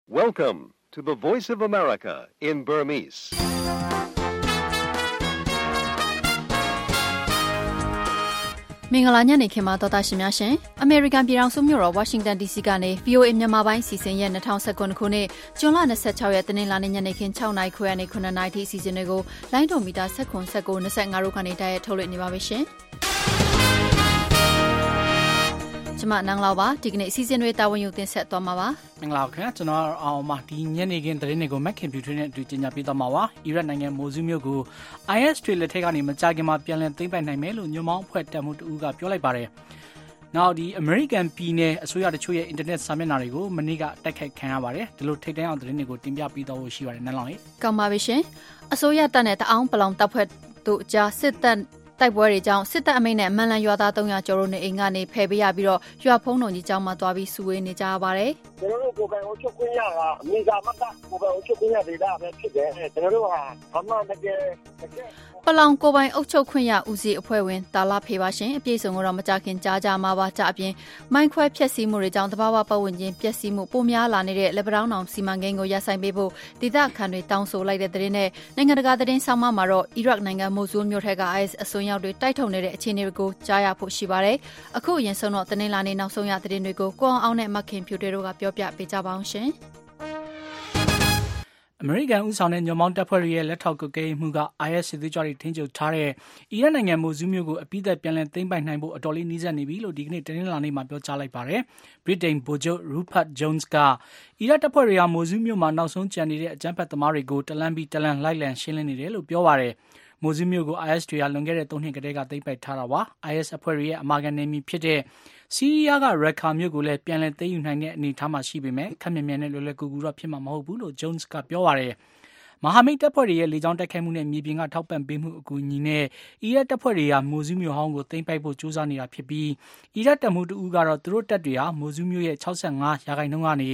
Welcome to the Voice of America in Burmese. ။မင်္ဂလာညနေခင်းပါတော်တာရှင်များရှင်။ American ပြည်ထောင်စုမြို့တော် Washington DC ကနေ VOA မြန်မာပိုင်းစီစဉ်ရဲ့2019ခုနှစ်ဇွန်လ26ရက်တနင်္လာနေ့ညနေခင်း6:00နာရီခွဲကနေ9:00နာရီထိအစီအစဉ်တွေကိုလိုင်းဒိုမီတာ19 19 25တို့ကနေတိုက်ရိုက်ထုတ်လွှင့်နေပါပြီရှင်။ကျွန်မနန်းလောက်ပါဒီကနေ့အစီအစဉ်တွေတာဝန်ယူတင်ဆက်သွားမှာပါမင်္ဂလာပါခင်ဗျာကျွန်တော်အောင်မဒီညနေခင်းသတင်းတွေကို Mac Computer နဲ့အတူကြီးညာပေးသွားမှာပါအီရတ်နိုင်ငံမိုဆူမြို့ကို IS တွေလက်ထက်ကနေမကြာခင်မှာပြန်လည်သိမ်းပိုက်နိုင်မယ်လို့ညွှန်ပေါင်းအဖွဲ့တပ်မှုတဦးကပြောလိုက်ပါတယ်နောက်ဒီ American ပြည်နယ်အစိုးရတချို့ရဲ့ internet စာမျက်နှာတွေကိုမနေ့ကတိုက်ခိုက်ခံရပါတယ်ဒီလိုထိပ်တန်းအောင်သတင်းတွေကိုတင်ပြပေးသွားဖို့ရှိပါတယ်နန်းလောင်လေးကောင်းပါပြီရှင်အစိုးရတပ်နဲ့တအောင်းပလောင်တပ်ဖွဲ့တို့ကြားစစ်တပ်တိုက်ပွဲတွေကြောင့်စစ်တပ်အမိန့်နဲ့မန်လန်ရွာသား300ကျော်တို့နေအိမ်ကနေဖယ်ပေးရပြီးတော့ရွာဖုံးတော်ကြီးကျောင်းမှာသွားပြီးစုဝေးနေကြရပါတယ်။ကျွန်တော်တို့ကိုယ်ပိုင်အုပ်ချုပ်ခွင့်ရတာအမိသာမတ်ကိုယ်ပိုင်အုပ်ချုပ်ခွင့်ရဒေသပဲဖြစ်တယ်။ကျွန်တော်တို့ဟာဘာမှတကယ်ပလောင်ကိုပိုင်အုပ်ချုပ်ခွင့်ရဦးစီးအဖွဲ့ဝင်တာလဖေပါရှင်အပြည့်စုံတော့မကြခင်ကြားကြမှာပါကြအပြင်မိုင်းခွဲဖျက်ဆီးမှုတွေကြောင့်တဘာဝပတ်ဝန်းကျင်ပျက်စီးမှုပိုများလာနေတဲ့လက်ပတောင်းတောင်စီမံကိန်းကိုရပ်ဆိုင်ပေးဖို့ဒေသခံတွေတောင်းဆိုလိုက်တဲ့သတင်းနဲ့နိုင်ငံတကာသတင်းဆောင်မမှာတော့အီရတ်နိုင်ငံမိုဆူးမြို့ထက်က IS အစွန်းရောက်တွေတိုက်ထုတ်နေတဲ့အခြေအနေတွေကိုကြားရဖို့ရှိပါတယ်အခုအရင်ဆုံးတော့တနင်္လာနေ့နောက်ဆုံးရသတင်းတွေကိုကိုအောင်နဲ့မခင်ဖြူတွေတို့ကပြောပြပေးကြပါအောင်ရှင်အမေရိကန်ဦးဆောင်တဲ့ညွှန်ပေါင်းတပ်ဖွဲ့တွေရဲ့လက်ထောက်ကွပ်ကဲမှုက IS စစ်သွေးကြွတွေထိန်းချုပ်ထားတဲ့အီရတ်နိုင်ငံမိုဆူးမြို့ကိုအပြီးသက်ပြန်လည်သိမ်းပိုက်နိုင်ဖို့အတော်လေးနှီးစပ်နေပြီလို့ဒီကနေ့တနင်္လာနေ့မှာပြောကြားလိုက်ပါတယ်။ Britain ဗိုလ်ချုပ် Rupert Jones ကအီရတ်တပ်ဖွဲ့တွေဟာမိုဆူးမြို့မှာနောက်ဆုံးကျန်နေတဲ့အကြမ်းဖက်သမားတွေကိုတလန့်ပြီးတလန့်လိုက်လံရှင်းလင်းနေတယ်လို့ပြောပါတယ်။မိုဆူးမြို့ကို IS တွေကလွန်ခဲ့တဲ့3နှစ်ကတည်းကသိမ်းပိုက်ထားတာပါ။ IS အဖွဲ့တွေရဲ့အမာခံနယ်မြေဖြစ်တဲ့ဆီးရီးယားကရက်ခါမြို့ကိုလည်းပြန်လည်သိမ်းယူနိုင်တဲ့အနေအထားမှာရှိပေမဲ့ခက်မြင်မြန်နဲ့လွယ်လွယ်ကူကူတော့ဖြစ်မှာမဟုတ်ဘူးလို့ Jones ကပြောပါတယ်။မဟာမိတ်တပ်ဖွဲ့တွေရဲ့လေကြောင်းတိုက်ခိုက်မှုနဲ့မြေပြင်ကထောက်ပံ့ပေးမှုအကူအညီနဲ့အီရတ်တပ်ဖွဲ့တွေဟာမိုဆူးမြို့ဟောင်းကိုသိမ်းပိုက်ဖို့ကြိုးစားနေတာဖြစ်ပြီးအီရတ်တပ်မှုတဦးကတော့သူတို့တပ်တွေဟာမိုဆူးမြို့ရဲ့65%ကနေ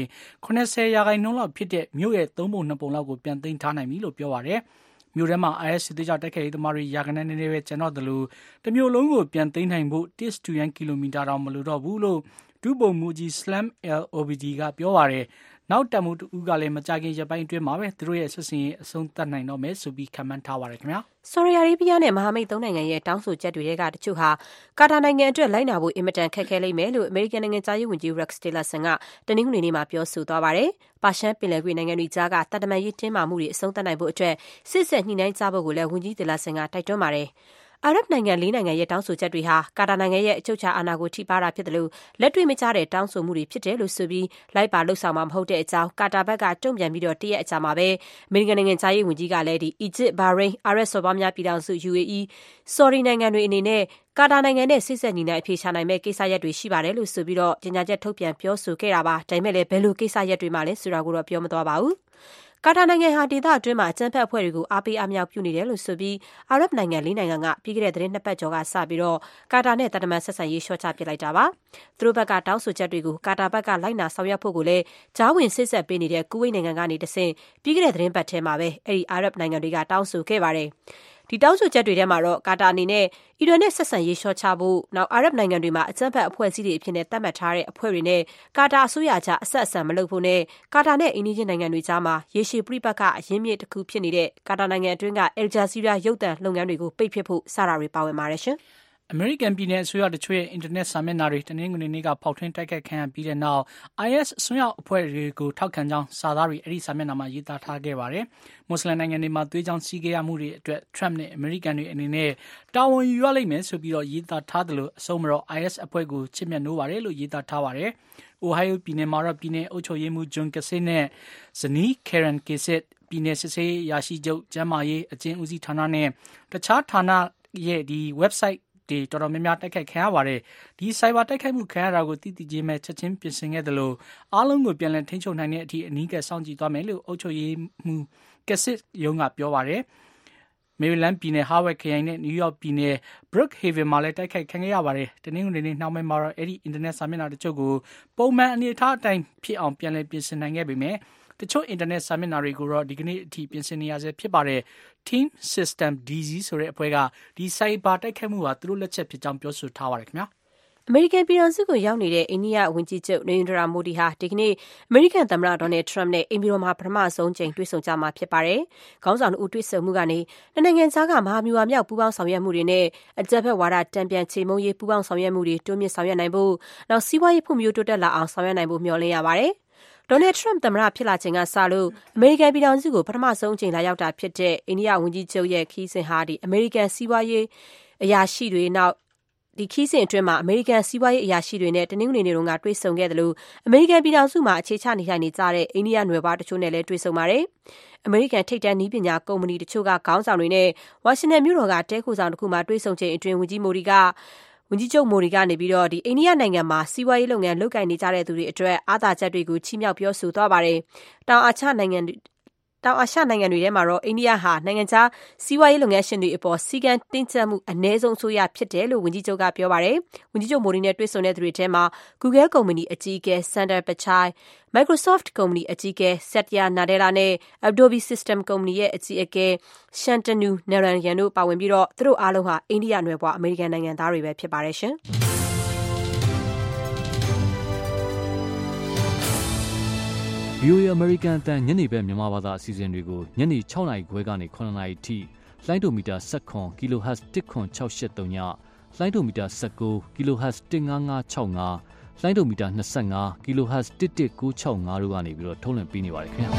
80%လောက်ဖြစ်တဲ့မြို့ရဲ့3ပုံ2ပုံလောက်ကိုပြန်သိမ်းထားနိုင်ပြီလို့ပြောပါတယ်။မြို့ထဲမှာ IS စစ်သွေးကြွတိုက်ခိုက်ရေးသမားတွေရာခိုင်နှုန်းနည်းနည်းပဲကျန်တော့တယ်လို့တမျိုးလုံးကိုပြန်သိမ်းနိုင်ဖို့1 ကီလိုမီတာတောင်မလိုတော့ဘူးလို့ဒုဗိုလ်မှူးကြီး Slam al-Obeidi ကပြောပါတယ်။နောက်တပ်မှုတဦးကလည်းမကြခင်ရက်ပိုင်းအတွင်းမှာပဲသူတို့ရဲ့စစ်စင်ရေးအဆုံးသတ်နိုင်တော့မယ်ဆိုပြီးခန့်မှန်းထားပါတယ်ခင်ဗျာ။ဆော်ဒီအာရေဗျနဲ့မဟာမိတ်3နိုင်ငံရဲ့တောင်းဆိုချက်တွေကတချို့ဟာကာတာနိုင်ငံအတွက်လိုက်နာဖို့အင်မတန်ခက်ခဲလိမ့်မယ်လို့အမေရိကန်နိုင်ငံသားရေးဝန်ကြီး Rex Tillerson ကတနင်္ဂနွေနေ့မှာပြောဆိုသွားပါတယ်။ပါရှန်ပင်လယ်ကွေ့နိုင်ငံတွေကြားကတန်တမာရေးတင်းမာမှုတွေအဆုံးသတ်နိုင်ဖို့အတွက်စစ်ဆက်ညှိနှိုင်းကြဖို့ကိုလည်းဝန်ကြီး Tillerson ကတိုက်တွန်းပါတယ်။အာရပ်နိုင်ငံ4နိုင်ငံရဲ့တောင်းဆိုချက်တွေဟာကာတာနိုင်ငံရဲ့အချုပ်အခြာအာဏာကိုထိပါးတာဖြစ်တယ်လို့လက်တွေ့မကျတဲ့တောင်းဆိုမှုတွေဖြစ်တယ်လို့ဆိုပြီးလိုက်ပါလှုပ်ဆောင်မှာမဟုတ်တဲ့အကြောင်းကာတာဘက်ကတုံ့ပြန်ပြီးတော့တရက်အကြာမှာပဲအမေရိကန်နိုင်ငံသားရေးဝန်ကြီးကလည်းအီဂျစ်၊ဘာရိန်း၊အာရပ်စော်ဘွားများပြည်ထောင်စု UAE ၊ဆော်ဒီနိုင်ငံတွေအနေနဲ့ကာတာနိုင်ငံနဲ့ဆက်ဆက်ညီနိုင်အဖြေရှာနိုင်မဲ့ကိစ္စရပ်တွေရှိပါတယ်လို့ဆိုပြီးတော့ကြေညာချက်ထုတ်ပြန်ပြောဆိုခဲ့တာပါဒါပေမဲ့လည်းဘယ်လိုကိစ္စရပ်တွေမှလဲဆိုတာကိုတော့ပြောမသွားပါဘူးကာတာနိုင်ငံဟာဒေသအတွင်းမှာအကြမ်းဖက်အဖွဲ့တွေကိုအားပေးအားမြောက်ပြုနေတယ်လို့ဆိုပြီးအာရပ်နိုင်ငံ4နိုင်ငံကပြီးခဲ့တဲ့သတင်း2ပတ်ကျော်ကစပြီးတော့ကာတာနဲ့တန်တမန်ဆက်ဆံရေးလျှော့ချပစ်လိုက်တာပါသူတို့ဘက်ကတောင်းဆိုချက်တွေကိုကာတာဘက်ကလိုက်နာဆောင်ရွက်ဖို့ကိုလည်းကြားဝင်စစ်ဆက်ပေးနေတဲ့ကူဝိတ်နိုင်ငံကနေတဆင့်ပြီးခဲ့တဲ့သတင်းပတ်ထဲမှာပဲအဲ့ဒီအာရပ်နိုင်ငံတွေကတောင်းဆိုခဲ့ပါတယ်ဒီတောင်းဆိုချက်တွေထဲမှာတော့ကာတာအနေနဲ့အီရန်နဲ့ဆက်ဆံရေးလျှော့ချဖို့နောက်အာရပ်နိုင်ငံတွေမှာအကြမ်းဖက်အဖွဲ့အစည်းတွေအဖြစ်နဲ့သတ်မှတ်ထားတဲ့အဖွဲ့တွေနဲ့ကာတာအစိုးရကြားအဆက်အဆံမလုပ်ဖို့နဲ့ကာတာနဲ့အိမ်နီးချင်းနိုင်ငံတွေကြားမှာရေရှည်ပြိပက္ခအရင်းမြစ်တစ်ခုဖြစ်နေတဲ့ကာတာနိုင်ငံအတွင်းက Al Jazeera ရုပ်သံလုပ်ငန်းတွေကိုပိတ်ပစ်ဖို့စတာတွေပါဝင်ပါတယ်ရှင်အမေရိကန်ပြည်နယ်အစိုးရတချို့ရဲ့အင်တာနက်စာမျက်နှာတွေတနင်္ဂနွေနေ့ကဖောက်ထွင်းတိုက်ခိုက်ခံရပြီးတဲ့နောက် IS အစွန်းရောက်အဖွဲ့တွေကိုထောက်ခံကြောင်းစာသားတွေအဲ့ဒီစာမျက်နှာမှာရေးသားထားခဲ့ပါတယ်။မွတ်စလင်နိုင်ငံတွေမှာသွေးကြောင်းစီးခဲ့ရမှုတွေအတွက် Trump နဲ့အမေရိကန်တွေအနေနဲ့တာဝန်ယူရလိမ့်မယ်ဆိုပြီးတော့ရေးသားထားတယ်လို့အဆုံးမတော့ IS အဖွဲ့ကိုချစ်မြတ်နိုးပါတယ်လို့ရေးသားထားပါတယ်။ Ohio ပြည်နယ်မှာတော့ပြည်နယ်အုပ်ချုပ်ရေးမှူး John Kasich နဲ့ဇနီး Karen Kasich ပြည်နယ်စစ်ဆေးရာရှိချုပ်ကျန်းမာရေးအကျဉ်းဦးစီးဌာနနဲ့တခြားဌာနရဲ့ဒီ websiteတွေတော်တော်များများတိုက်ခိုက်ခံရပါတယ်ဒီစိုက်ဘာတိုက်ခိုက်မှုခံရတာကိုတိတိကျကျမဲ့ချက်ချင်းပြင်ဆင်ခဲ့တယ်လို့အားလုံးကိုပြန်လည်ထိန်းချုပ်နိုင်တဲ့အထိအနီးကပ်စောင့်ကြည့်သွားမယ်လို့အုပ်ချုပ်ရေးမှူးကက်ဆစ်ယုံကပြောပါတယ်မေရီလန်းပြည်နယ်ဟာဝက်ခရိုင်နဲ့နယူးယောက်ပြည်နယ် Brookhaven မှာလည်းတိုက်ခိုက်ခံခဲ့ရပါတယ်တနင်္ဂနွေနေ့နှောင်းပိုင်းမှာတော့အဲ့ဒီအင်တာနက်စာမျက်နှာတချို့ကိုပုံမှန်အနေအထားအတိုင်းဖြစ်အောင်ပြန်လည်ပြင်ဆင်နိုင်ခဲ့ပေမဲ့တချို့အင်တာနက်စာမျက်နှာတွေကိုတော့ဒီကနေ့အထိပြင်ဆင်နေရဆဲဖြစ်ပါတယ် Team System DZ ဆိုတဲ့အဖွဲ့ကဒီ cyber တိုက်ခိုက်မှုဟာသူတို့လက်ချက်ဖြစ်ကြောင်းပြောဆိုထားပါတယ်ခင်ဗျာအမေရိကန်ပြည်ထောင်စုကိုရောက်နေတဲ့အိန္ဒိယဝန်ကြီးချုပ်နေရိန်ဒရာမိုဒီဟာဒီကနေ့အမေရိကန်သမ္မတဒေါ်နယ်ထရမ့်နဲ့အိမ်ဖြူတော်မှာပထမဆုံးကြိမ်တွေ့ဆုံကြမှာဖြစ်ပါတယ်။ခေါင်းဆောင်တို့တွေ့ဆုံမှုကနေနိုင်ငံခြားကမဟာဗျူဟာမြောက်ပူးပေါင်းဆောင်ရွက်မှုတွေနဲ့အကြမ်းဖက်ဝါဒတန်ပြန်ချေမှုန်းရေးပူးပေါင်းဆောင်ရွက်မှုတွေတိုးမြင့်ဆောင်ရွက်နိုင်ဖို့နောက်စီးပွားရေးဖွံ့ဖြိုးတိုးတက်လာအောင်ဆောင်ရွက်နိုင်ဖို့မျှော်လင့်ရပါတယ်။ဒေါ်နယ်ထရမ့်သမ္မတဖြစ်လာချိန်ကစလို့အမေရိကန်ပြည်ထောင်စုကိုပထမဆုံးအကြိမ်လာရောက်တာဖြစ်တဲ့အိန္ဒိယဝန်ကြီးချုပ်ရဲ့ခရီးစဉ်ဟာအမေရိကန်စီးပွားရေးအရာရှိတွေနောက်ဒီခီးစဉ်အတွင်းမှာအမေရိကန်စီးပွားရေးအရာရှိတွေနဲ့တနင်္ဂနွေနေ့တုန်းကတွေ့ဆုံခဲ့တယ်လို့အမေရိကန်ပြည်ထောင်စုမှာအခြေချနေထိုင်နေကြတဲ့အိန္ဒိယနွယ်ဖွားတချို့နဲ့လည်းတွေ့ဆုံပါတယ်။အမေရိကန်ထိပ်တန်းနည်းပညာကုမ္ပဏီတချို့ကခေါင်းဆောင်တွေနဲ့ဝါရှင်တန်မြို့တော်ကတဲခိုဆောင်တစ်ခုမှာတွေ့ဆုံချိန်အတွင်းဝန်ကြီးချုပ်မိုဒီကနေပြီးတော့အိန္ဒိယနိုင်ငံမှာစီးပွားရေးလုပ်ငန်းလုပ်ကိုင်နေကြတဲ့သူတွေအတွက်အားသာချက်တွေကိုချီးမြှောက်ပြောဆိုသွားပါတယ်။တောင်အာရှနိုင်ငံတွေထဲမှာတော့အိန္ဒိယဟာနိုင်ငံခြားစီးပွားရေးလုပ်ငန်းရှင်တွေအပေါ်စည်းကမ်းတင်းကျပ်မှုအနည်းဆုံးအစိုးရဖြစ်တယ်လို့ဝန်ကြီးချုပ်ကပြောပါတယ်။ဝန်ကြီးချုပ်မိုဒီနဲ့တွေ့ဆုံတဲ့သူတွေထဲမှာ Google ကုမ္ပဏီအကြီးအကဲ Sundar Pichai, Microsoft ကုမ္ပဏီအကြီးအကဲ Satya Nadella နဲ့ Adobe Systems ကုမ္ပဏီရဲ့အကြီးအကဲ Shantanu Narayan တို့ပါဝင်ပြီးတော့သူတို့အားလုံးဟာအိန္ဒိယနွယ်ဖွားအမေရိကန်နိုင်ငံသားတွေပဲဖြစ်ပါတယ်ရှင်။ VOA American အတန်ညနေဘက်မြန်မာဘာသာအစီအစဉ်တွေကိုညနေ6နာရီခွဲကနေ9နာရီထိလိုင်းဒိုမီတာ17 kHz 10683ညလိုင်းဒိုမီတာ19 kHz 15565လိုင်းဒိုမီတာ25 kHz 11965တို့ကနေပြီးတော့ထုတ်လွှင့်ပေးနေပါတယ်ခင်ဗျာ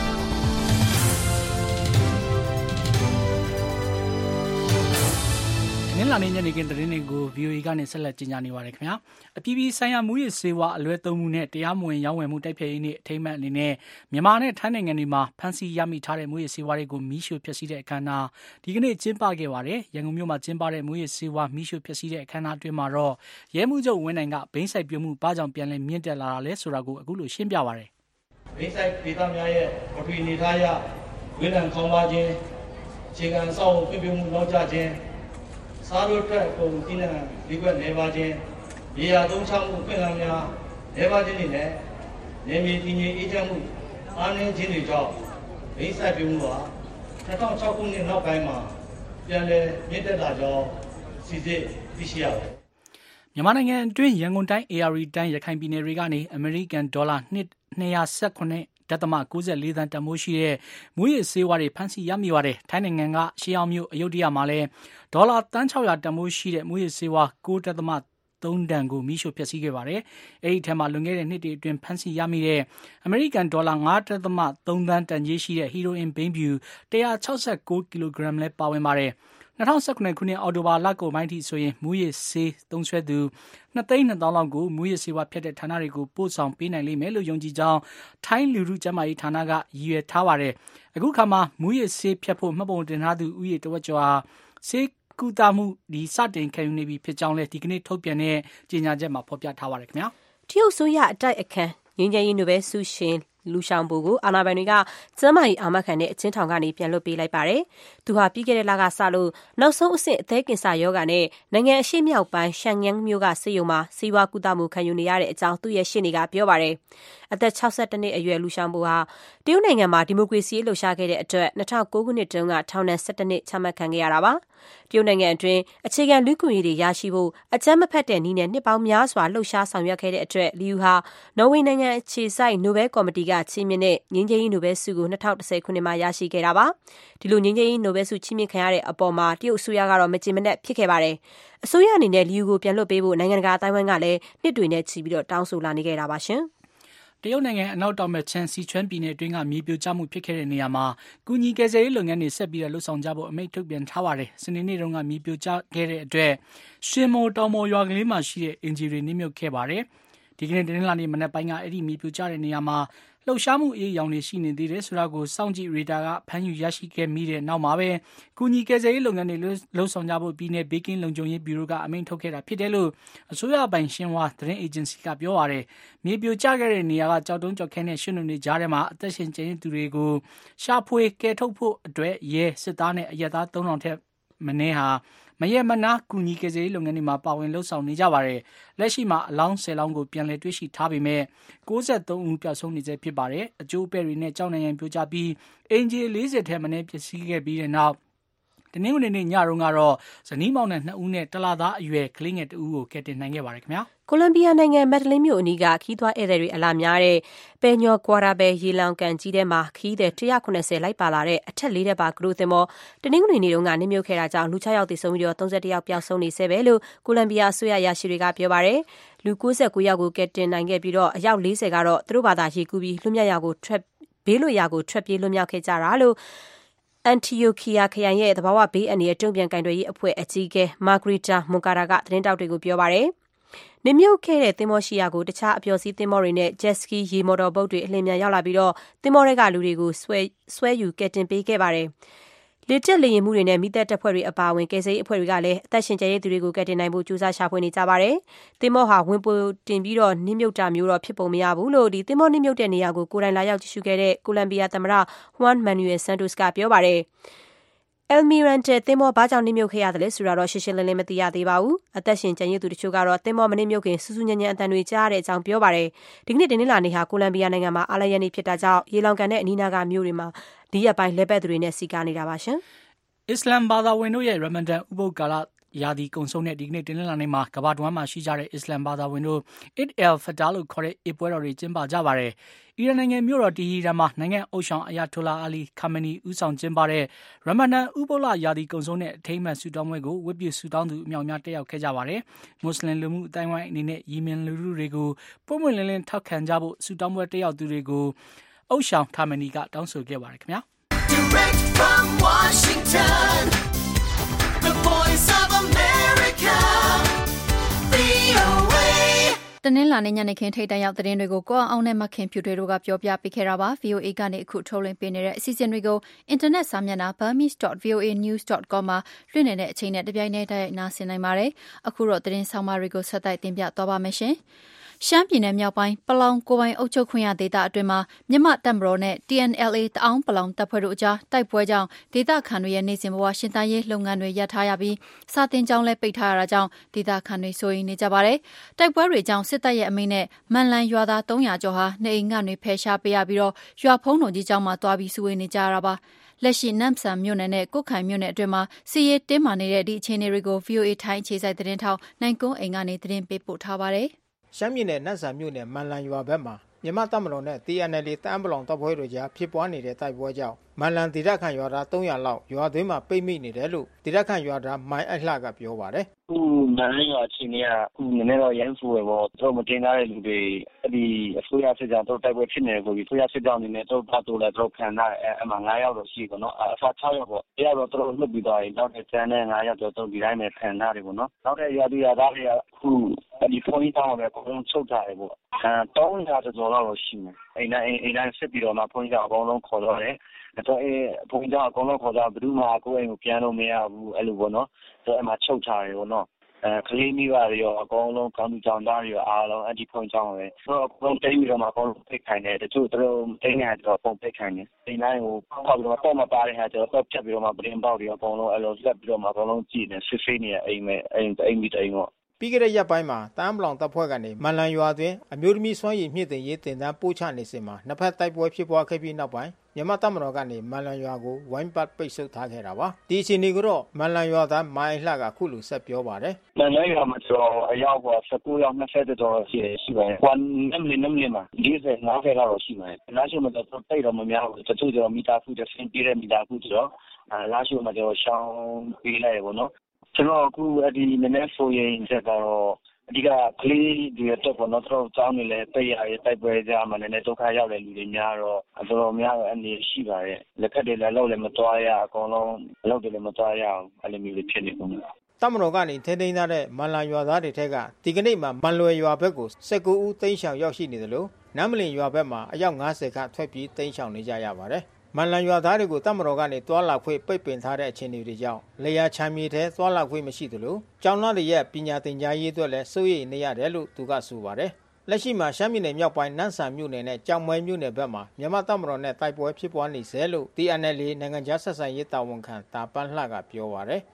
နင်္လာနေ့ညနေခင်းသတင်းတွေကို VOA ကနေဆက်လက်ကြီးညာနေပါရခင်ဗျာအပြည်ပြည်ဆိုင်ရာမူရစ်ဆေးဝါးအလွဲသုံးမှုနဲ့တရားမဝင်ရောင်းဝယ်မှုတိုက်ဖျက်ရေးနေ့အထိမ်းအမှတ်အနေနဲ့မြန်မာနဲ့ထိုင်းနိုင်ငံတွေမှာဖမ်းဆီးရမိထားတဲ့မူရစ်ဆေးဝါးတွေကိုမီးရှို့ဖျက်ဆီးတဲ့အခမ်းအနားဒီကနေ့ကျင်းပခဲ့ပါတယ်ရန်ကုန်မြို့မှာကျင်းပတဲ့မူရစ်ဆေးဝါးမီးရှို့ဖျက်ဆီးတဲ့အခမ်းအနားအတွင်းမှာတော့ရဲမှုချုပ်ဝင်းနိုင်ကဘိန်းစိုက်ပြုံးမှုဘာကြောင့်ပြန်လည်မြင့်တက်လာတာလဲဆိုတာကိုအခုလိုရှင်းပြပါတယ်ဘိန်းစိုက်ဒေသများရဲ့ပထဝီအနေထားအရဝင်းနိုင်ခေါင်းပါခြင်းခြေခံအဆောက်အအုံပြုပြင်မှုနောက်ကျခြင်းစားလို့အတွက်ပုံသီးနှံဒီကွက်နေပါခြင်းရေယာသုံးချမှုပြင်လာများနေပါခြင်းတွေနဲ့နေမြေတည်ငြိမ်အေးချမ်းမှုအားနည်းခြင်းတွေကြောင့်ဘိန်းစိုက်ပြုံးမှုဟာ2006ခုနှစ်နောက်ပိုင်းမှာပြန်လည်မြင့်တက်လာကြောင်းစီစစ်သိရှိရတယ်မြန်မာနိုင်ငံအတွင်းရန်ကုန်တိုင်း AR တိုင်းရခိုင်ပြည်နယ်တွေကနေအမေရိကန်ဒေါ်လာ219.94 သန်းတန်ဖိုးရှိတဲ့မူရစ်ဆေးဝါးတွေဖမ်းဆီးရမိပါတယ်။ထိုင်းနိုင်ငံကရှေးအောင်မြို့အယုဒ္ဓယမှာလည်းဒေါ်လာတန်း600တန်ဖိုးရှိတဲ့မူရစ်ဆေးဝါး9.3 တန်ကိုမီးရှို့ဖျက်ဆီးခဲ့ပါတယ်။အဲဒီထဲမှာလွန်ခဲ့တဲ့နှစ်တွေအတွင်းဖမ်းဆီးရမိတဲ့အမေရိကန်ဒေါ်လာ9.3 သန်းတန်ကြေးရှိတဲ့ဟီရိုအင်ဘိန်းဖြူ169 ကီလိုဂရမ်လည်းပါဝင်ပါတယ်။2019ခုနှစ်အောက်တိုဘာလကုန်ပိုင်းထိဆိုရင်မူရစ်ဆေးသုံးစွဲသူ2,200,000 လောက်ကိုမူရစ်ဆေးဝါးဖြတ်တဲ့ဌာနတွေကိုပို့ဆောင်ပေးနိုင်လိမ့်မယ်လို့ယုံကြည်ကြောင်းထိုင်းလူထုကျန်းမာရေးဌာနကရည်ရွယ်ထားပါတယ်။အခုခါမှာမူရစ်ဆေးဖြတ်ဖို့မှတ်ပုံတင်ထားသူဦးရေတဝက်ကျော်ဟာဆေးကုသမှုစတင်ခံယူနေပြီဖြစ်ကြောင်းလည်းဒီကနေ့ထုတ်ပြန်တဲ့ကြေညာချက်မှာဖော်ပြထားပါတယ်ခင်ဗျာ။တရုတ်ဆိုရအတိုက်အခန်းငြိမ်းချမ်းရေးနိုဘယ်ဆုရှင်လူရှောင်ပိုကိုအာဏာပိုင်တွေကကျန်းမာရေးအာမခံတဲ့အချင်းထောင်ကနေပြန်လွှတ်ပေးလိုက်ပါတယ်။သူဟာပြီးခဲ့တဲ့လကစလို့နောက်ဆုံးအဆင့်အသေးကင်ဆာရောဂါနဲ့နိုင်ငံအရှေ့မြောက်ပိုင်းရှန်ငန်းမြို့ကဆေးရုံမှာဆေးဝါးကုသမှုခံယူနေရတဲ့အကြောင်းသူ့ရဲ့ရှေ့နေကပြောပါတယ်။အသက်62နှစ်အရွယ်လူရှောင်ပိုဟာတရုတ်နိုင်ငံမှာဒီမိုကရေစီလှုပ်ရှားခဲ့တဲ့အတွက်2009ခုနှစ်တုန်းကထောင်ဒဏ်17နှစ်ချမှတ်ခံခဲ့ရတာပါ။တရုတ်နိုင်ငံအတွင်းအခြေခံလူ့အခွင့်အရေးတွေရရှိဖို့အကြမ်းမဖက်တဲ့နည်းနဲ့နှစ်ပေါင်းများစွာလှုပ်ရှားဆောင်ရွက်ခဲ့တဲ့အတွက်လီယူဟာနော်ဝေနိုင်ငံအခြေစိုက်နိုဘယ်ကော်မတီကချီးမြှင့်တဲ့ငြိမ်းချမ်းရေးနိုဘယ်ဆုကို2010ခုနှစ်မှာရရှိခဲ့တာပါ။ဒီလိုငြိမ်းချမ်းရေးနိုဘယ်ဆုချီးမြှင့်ခံရတဲ့အပေါ်မှာတရုတ်အစိုးရကတော့မကျေမနပ်ဖြစ်ခဲ့ပါတယ်။အစိုးရအနေနဲ့လီယူကိုပြန်လွှတ်ပေးဖို့နိုင်ငံတကာအတိုင်းအဝိုင်းကလည်းနှစ်တွေနဲ့ချီပြီးတော့တောင်းဆိုလာနေခဲ့တာပါရှင်။တရုတ်နိုင်ငံအနောက်တောင်ဘက်ခြမ်းစီချွမ်းပြည်နယ်အတွင်းကမြေပြိုကျမှုဖြစ်ခဲ့တဲ့နေရာမှာကုညီကယ်ဆယ်ရေးလုပ်ငန်းတွေဆက်ပြီးလှုပ်ဆောင်ကြဖို့အမိန့်ထုတ်ပြန်ထားပါတယ်။စနေနေ့တုန်းကမြေပြိုကျခဲ့တဲ့အတွက်ရှင်မော်တောင်မော်ရွာကလေးမှာရှိတဲ့အင်ဂျီတွေနစ်မြုပ်ခဲ့ပါတယ်။ဒီကနေ့တနင်္လာနေ့မနက်ပိုင်းကအဲ့ဒီမြေပြိုကျတဲ့နေရာမှာလှုပ်ရှားမှုအေးရောင်တွေရှိနေသေးတယ်ဆိုတာကိုစောင့်ကြည့်ရေဒါကဖမ်းယူရရှိခဲ့မိတဲ့နောက်မှာပဲကုညီကယ်ဆယ်ရေးလုပ်ငန်းတွေလှုပ်ဆောင်ကြဖို့ပြည်내ဘေးကင်းလုံခြုံရေးဘျူရိုကအမိန့်ထုတ်ခဲ့တာဖြစ်တယ်လို့အစိုးရပိုင်ရှင်ဟွာသတင်းအေဂျင်စီကပြောပါတယ်။မြေပြိုကျခဲ့တဲ့နေရာကကြောက်တုံးကြောက်ခဲနဲ့ရွှွနုနေကြားထဲမှာအသက်ရှင်ကျန်ရစ်သူတွေကိုရှာဖွေကယ်ထုတ်ဖို့အတွက်ရဲစစ်သားနဲ့အရက်သား3000ထက်မနည်းဟာမရမနာကူညီကယ်ဆယ်ရေးလုပ်ငန်းတွေမှာပါဝင်လှုပ်ဆောင်နေကြပါတယ်။လက်ရှိမှာအလောင်း10လောင်းကိုပြန်လည်တွေ့ရှိထားပေမဲ့63ဦးပျောက်ဆုံးနေဆဲဖြစ်ပါတယ်။အကျိုးပဲ့တွေနဲ့ကြောက်နိုင်ရန်ပြိုကျပြီးအင်ဂျီ40ထဲမနည်းပျက်စီးခဲ့ပြီးတဲ့နောက်တနင်္ဂနွေနေ့ညတုန်းကတော့ဇနီးမောင်နှံ2ဦးနဲ့တလသားအရွယ်ကလေးငယ်2ဦးကိုကယ်တင်နိုင်ခဲ့ပါတယ်ခင်ဗျာကိုလံဘီယာနိုင်ငံမက်ဒလင်းမြို့အနီးကခီးသွွားဧည့်သည်တွေအလာများတဲ့ပဲညော်ကွာရာဘဲရေလောင်ကန်ကြီးထဲမှာခီးသည်190လိုက်ပါလာတဲ့အထက်4ထပ်ပါကရုသင်္ဘောတနင်္ဂနွေနေ့တုန်းကနစ်မြုပ်ခဲ့တာကြောင့်လူ6ယောက်သေဆုံးပြီးတော့31ယောက်ပျောက်ဆုံးနေဆဲပဲလို့ကိုလံဘီယာအစိုးရရရှိတွေကပြောပါတယ်လူ69ယောက်ကိုကယ်တင်နိုင်ခဲ့ပြီးတော့အယောက်40ကတော့သူတို့ဘာသာရေကူးပြီးလွတ်မြောက်ရာကိုဘေးလွတ်ရာကိုထွက်ပြေးလွတ်မြောက်ခဲ့ကြတာလို့အန်တီယိုခီယာခရိုင်ရဲ့သဘာဝဘေးအန္တရာယ်တုံ့ပြန်ကင်တွယ်ရေးအဖွဲ့အကြီးအကဲမာဂရီတာမွန်ကာရာကသတင်းတောက်တွေကိုပြောပါတယ်နစ်မြုပ်ခဲ့တဲ့သင်္ဘောရှိရာကိုတခြားအပျော်စီးသင်္ဘောတွေနဲ့ဂျက်စကီရေမော်တော်ဘုတ်တွေအလင်းမြန်ရောက်လာပြီးတော့သင်္ဘောတွေကလူတွေကိုဆွဲယူကယ်တင်ပေးခဲ့ပါတယ်လေတက်လေရင်မှုတွေနဲ့မိသက်တပ်ဖွဲ့တွေအပါအဝင်ကယ်ဆယ်ရေးအဖွဲ့တွေကလည်းအသက်ရှင်ကျန်ရည်သူတွေကိုကယ်တင်နိုင်ဖို့ကြိုးစားရှာဖွေနေကြပါတယ်။သင်္ဘောဟာဝင်ပိုတင်ပြီးတော့နစ်မြုပ်တာမျိုးတော့ဖြစ်ပုံမရဘူးလို့ဒီသင်္ဘောနစ်မြုပ်တဲ့နေရာကိုကိုယ်တိုင်လာရောက်ကြည့်ရှုခဲ့တဲ့ကိုလံဘီယာသမ္မတဟွမ်မန်နျူရယ်ဆန်တိုစ်ကပြောပါတယ်။ Almirante သင်္ဘောဘာကြောင့်နစ်မြုပ်ခဲ့ရတယ်လဲဆိုတာတော့ရှင်းရှင်းလင်းလင်းမသိရသေးပါဘူး။အသက်ရှင်ကျန်ရည်သူတချို့ကတော့သင်္ဘောမနစ်မြုပ်ခင်စူးစူးညံ့ညံ့အတန်တွေကြားရတဲ့အကြောင်းပြောပါတယ်။ဒီကနေ့တင်းလာနေဟာကိုလံဘီယာနိုင်ငံမှာအားလျက်နေ့ဖြစ်တာကြောင့်ရေလောင်ကန်တဲ့အနီးနားကမြို့တွေမှာဒီရက်ပိုင်းလဲပတ်သူတွေနဲ့စီကားနေတာပါရှင်။အစ္စလမ်ဘာသာဝင်တို့ရဲ့ရမန်ဒန်ဥပုသ်ကာလရာသီကုံဆုံးတဲ့ဒီကနေ့တင်လာနေမှာကမ္ဘာတဝန်းမှာရှိကြတဲ့အစ္စလမ်ဘာသာဝင်တို့ Eid al-Fitr လို့ခေါ်တဲ့ပွဲတော်တွေကျင်းပကြပါတယ်။အီရန်နိုင်ငံမြို့တော်တီဟီရန်မှာနိုင်ငံအုပ်ဆောင်အယာတိုလာအလီခါမနီဦးဆောင်ကျင်းပတဲ့ရမန်ဒန်ဥပုသ်လရာသီကုံဆုံးတဲ့အထိမ်းအမှတ်ဆုတောင်းပွဲကိုဝတ်ပြုဆုတောင်းသူအများအပြားတက်ရောက်ခဲ့ကြပါတယ်။မွတ်စလင်လူမှုအတိုင်းဝိုင်းအနေနဲ့ယီမင်လူထုတွေကိုပုံမှန်လင်းလင်းထောက်ခံကြဖို့ဆုတောင်းပွဲတက်ရောက်သူတွေကိုအုပ်ဆောင်ခါမနီကတောင်းဆိုခဲ့ပါတယ်ခင်ဗျာ။ Direct from Washington, the voice of America, VOA. တနင်္လာနေ့ညနေခင်းထိပ်တန်းရောက်သတင်းတွေကိုကိုအောင်နဲ့မခင်ဖြူတွေတို့ကပြောပြပေးခဲ့တာပါ VOA ကနေအခုထုတ်လွှင့်ပေးနေတဲ့အစီအစဉ်တွေကိုအင်တာနက်စာမျက်နှာ burmese.voanews.com မှာလွှင့်နေတဲ့အချိန်နဲ့တပြိုင်တည်းတိုက်ရိုက်နားဆင်နိုင်ပါတယ်အခုတော့သတင်းဆောင်မတွေကိုဆက်တိုက်တင်ပြသွားပါမယ်ရှင်ရှမ်းပြည်နယ်မြောက်ပိုင်းပလောင်ကိုပိုင်အုပ်ချုပ်ခွင့်ရဒေသအတွင်းမှာမြန်မာတပ်မတော်နဲ့ TNLA တအောင်းပလောင်တပ်ဖွဲ့တို့အကြားတိုက်ပွဲကြောင့်ဒေသခံတွေရဲ့နေစဉ်ဘဝရှင်သန်ရေးလုပ်ငန်းတွေရပ်ထားရပြီးစာတင်ကျောင်းလည်းပိတ်ထားရတာကြောင့်ဒေသခံတွေစိုးရိမ်နေကြပါတယ်။တိုက်ပွဲတွေကြောင့်စစ်တပ်ရဲ့အမိန့်နဲ့မန်လန်ရွာသား300ကျော်ဟာနေအိမ်ကနေဖယ်ရှားပေးရပြီးတော့ရွာဖုံးတော်ကြီးကျောင်းမှာတွားပြီးစုဝေးနေကြရတာပါ။လက်ရှိနမ်ဆန်မြို့နယ်နဲ့ကုတ်ခိုင်မြို့နယ်အတွင်းမှာစီးရဲတင်းမာနေတဲ့ဒီအခြေအနေတွေကို VOA ထိုင်းအခြေစိုက်သတင်းထောက်နိုင်ကုန်းအိမ်ကနေသတင်းပေးပို့ထားပါတယ်။ရှမ်းပြည်နယ်နတ်ဆန်မြို့နယ်မန်လန်ရွာဘက်မှာမြန်မာတပ်မတော်နဲ့ TNLA တအန်းပလောင်တပ်ဖွဲ့တို့ကြားဖြစ်ပွားနေတဲ့တိုက်ပွဲကြောင့်မန်လန်ဒေသခံရွာသား300လောက်ရွာသွင်းမှာပိတ်မိနေတယ်လို့ဒေသခံရွာသားမိုင်းအလှကပြောပါတယ်။ခုမန်လန်ရွာချင်းကခုနည်းနည်းတော့ရမ်းဆိုးရပေါ့။တို့မတင်ထားတဲ့လူတွေအဲ့ဒီအစိုးရစစ်ကြောင်းတို့တိုက်ပွဲဖြစ်နေတယ်ဆိုပြီးအစိုးရစစ်ကြောင်းနေနဲ့တို့ပတ်တို့လည်းတို့ခံထားအဲ့မှာ9ယောက်တော့ရှိပေါ့နော်။အဖ6ယောက်ပေါ့။တရားတော့တို့လွတ်ပြီးသွားရင်နောက်တဲ့ကျန်တဲ့9ယောက်တော့တို့ဒီတိုင်းနဲ့ခံထားတယ်ပေါ့နော်။နောက်တဲ့ရွာသူရွာသားတွေကခုဒီဖုန်းကြီးတောင်းပဲအကုန်ချုပ်ထားတယ်ပေါ့။300ကျော်တော့ရှိမယ်။အိမ်တိုင်းစစ်ပြီးတော့မှဖုန်းကြီးအကုန်လုံးခေါ်တော့တယ်။တော့ဘုံကြောင့်အကုန်လုံးခေါ်ကြဘယ်သူမှကိုယ့်အိမ်ကိုပြန်လို့မရဘူးအဲ့လိုပေါ့နော်တော့အဲ့မှာချုပ်ထားတယ်ပေါ့နော်ကလေးမိဘတွေရောအကုန်လုံးကောင်းသူကြောင့်သားတွေရောအားလုံးအဲ့ဒီဖုန်းကြောင့်ပဲဆိုတော့အကုန်တိတ်ပြီးတော့မှအကုန်လုံးဖိတ်ခိုင်းတယ်တချို့တို့တိတ်နေတော့ပုံဖိတ်ခိုင်းတယ်ဒီနိုင်ကိုပေါက်ပြီးတော့တော့မပါတဲ့ဟာကျတော့တော့ဖြတ်ပြီးတော့မှပရင်ပေါက်တွေအကုန်လုံးအဲ့လိုလက်ပြီးတော့မှအကုန်လုံးကြည့်နေဆွေးနေအိမ်မဲ့အိမ်မိတိမ်ပေါ့ပြီးခဲ့တဲ့ရက်ပိုင်းမှာတအန်းပလောင်တပ်ဖွဲ့ကနေမန်လန်ရွာတွင်အမျိုးသမီးစွမ်းရည်မြင့်တင်ရေးတင်တန်းပို့ချနေစဉ်မှာနှစ်ဖက်တိုက်ပွဲဖြစ်ပွားခဲ့ပြီးနောက်ပိုင်းမြန်မာတပ်မတော်ကနေမန်လန်ရွာကိုဝိုင်းပတ်ပိတ်ဆို့ထားခဲ့တာပါဒီအချိန်ဒီကတော့မန်လန်ရွာသားမိုင်းလှကခုလိုဆက်ပြောပါတယ်မန်လန်ရွာမှာတော့အယောက်19ယောက်20ကျော်ရှိပါတယ်ကွန်နမ်လင်းမှာ40 50လောက်ရှိပါတယ်လာရှိမှတော့တိတ်တော့မများဘူးတချို့ကျတော့မီတာဖူးတစ်ဆင်းပြည့်တဲ့မီတာဖူးကျတော့လာရှိမှတော့ရှောင်းပေးလိုက်ရပေါ့နော်ကျွန်တော်အခုအဲ့ဒီနည်းနည်းဆိုရင်ချက်တော့အဓိကကလေးတွေတော့ပေါ့နော်တို့ကျောင်းနေလဲပိတ်ရရဲ့တိုက်ပွဲကြမှာနည်းနည်းဒုက္ခရောက်တဲ့လူတွေများတော့တော်တော်များတော့အနေရှိပါရဲ့လက်ခက်တွေလည်းလောက်လည်းမသွားရအကုန်လုံးလောက်တွေလည်းမသွားရအောင်အဲ့လိုမျိုးတွေဖြစ်နေကုန်တယ်တပ်မတော်ကနေထိန်းသိမ်းထားတဲ့မန်လန်ရွာသားတွေထက်ကဒီကနေ့မှာမန်လွယ်ရွာဘက်ကို19ဦးတိမ်းရှောင်ရောက်ရှိနေတယ်လို့နမ်းမလင်ရွာဘက်မှာအယောက်90ခန့်ထွက်ပြေးတိမ်းရှောင်နေကြရပါတယ်မန်လန်ရွာသားတွေကိုတပ်မတော်ကနေတွာလာခွင့်ပိတ်ပင်ထားတဲ့အခြေအနေတွေကြောင့်လေယာချမ်းမြေထဲတွာလာခွင့်မရှိသလိုကျောင်းသားတွေရဲ့ပညာသင်ကြားရေးအတွက်လည်းစိုးရိမ်နေရတယ်လို့သူကဆိုပါတယ်လက်ရှိမှာရှမ်းပြည်နယ်မြောက်ပိုင်းနန်းဆန်မြို့နယ်နဲ့ကြောင်မဲမြို့နယ်ဘက်မှာမြန်မာတပ်မတော်နဲ့တိုက်ပွဲဖြစ်ပွားနေဆဲလို့ TNLA နိုင်ငံခြားဆက်ဆံရေးတာဝန်ခံတာပန်းလှကပြောပါတယ်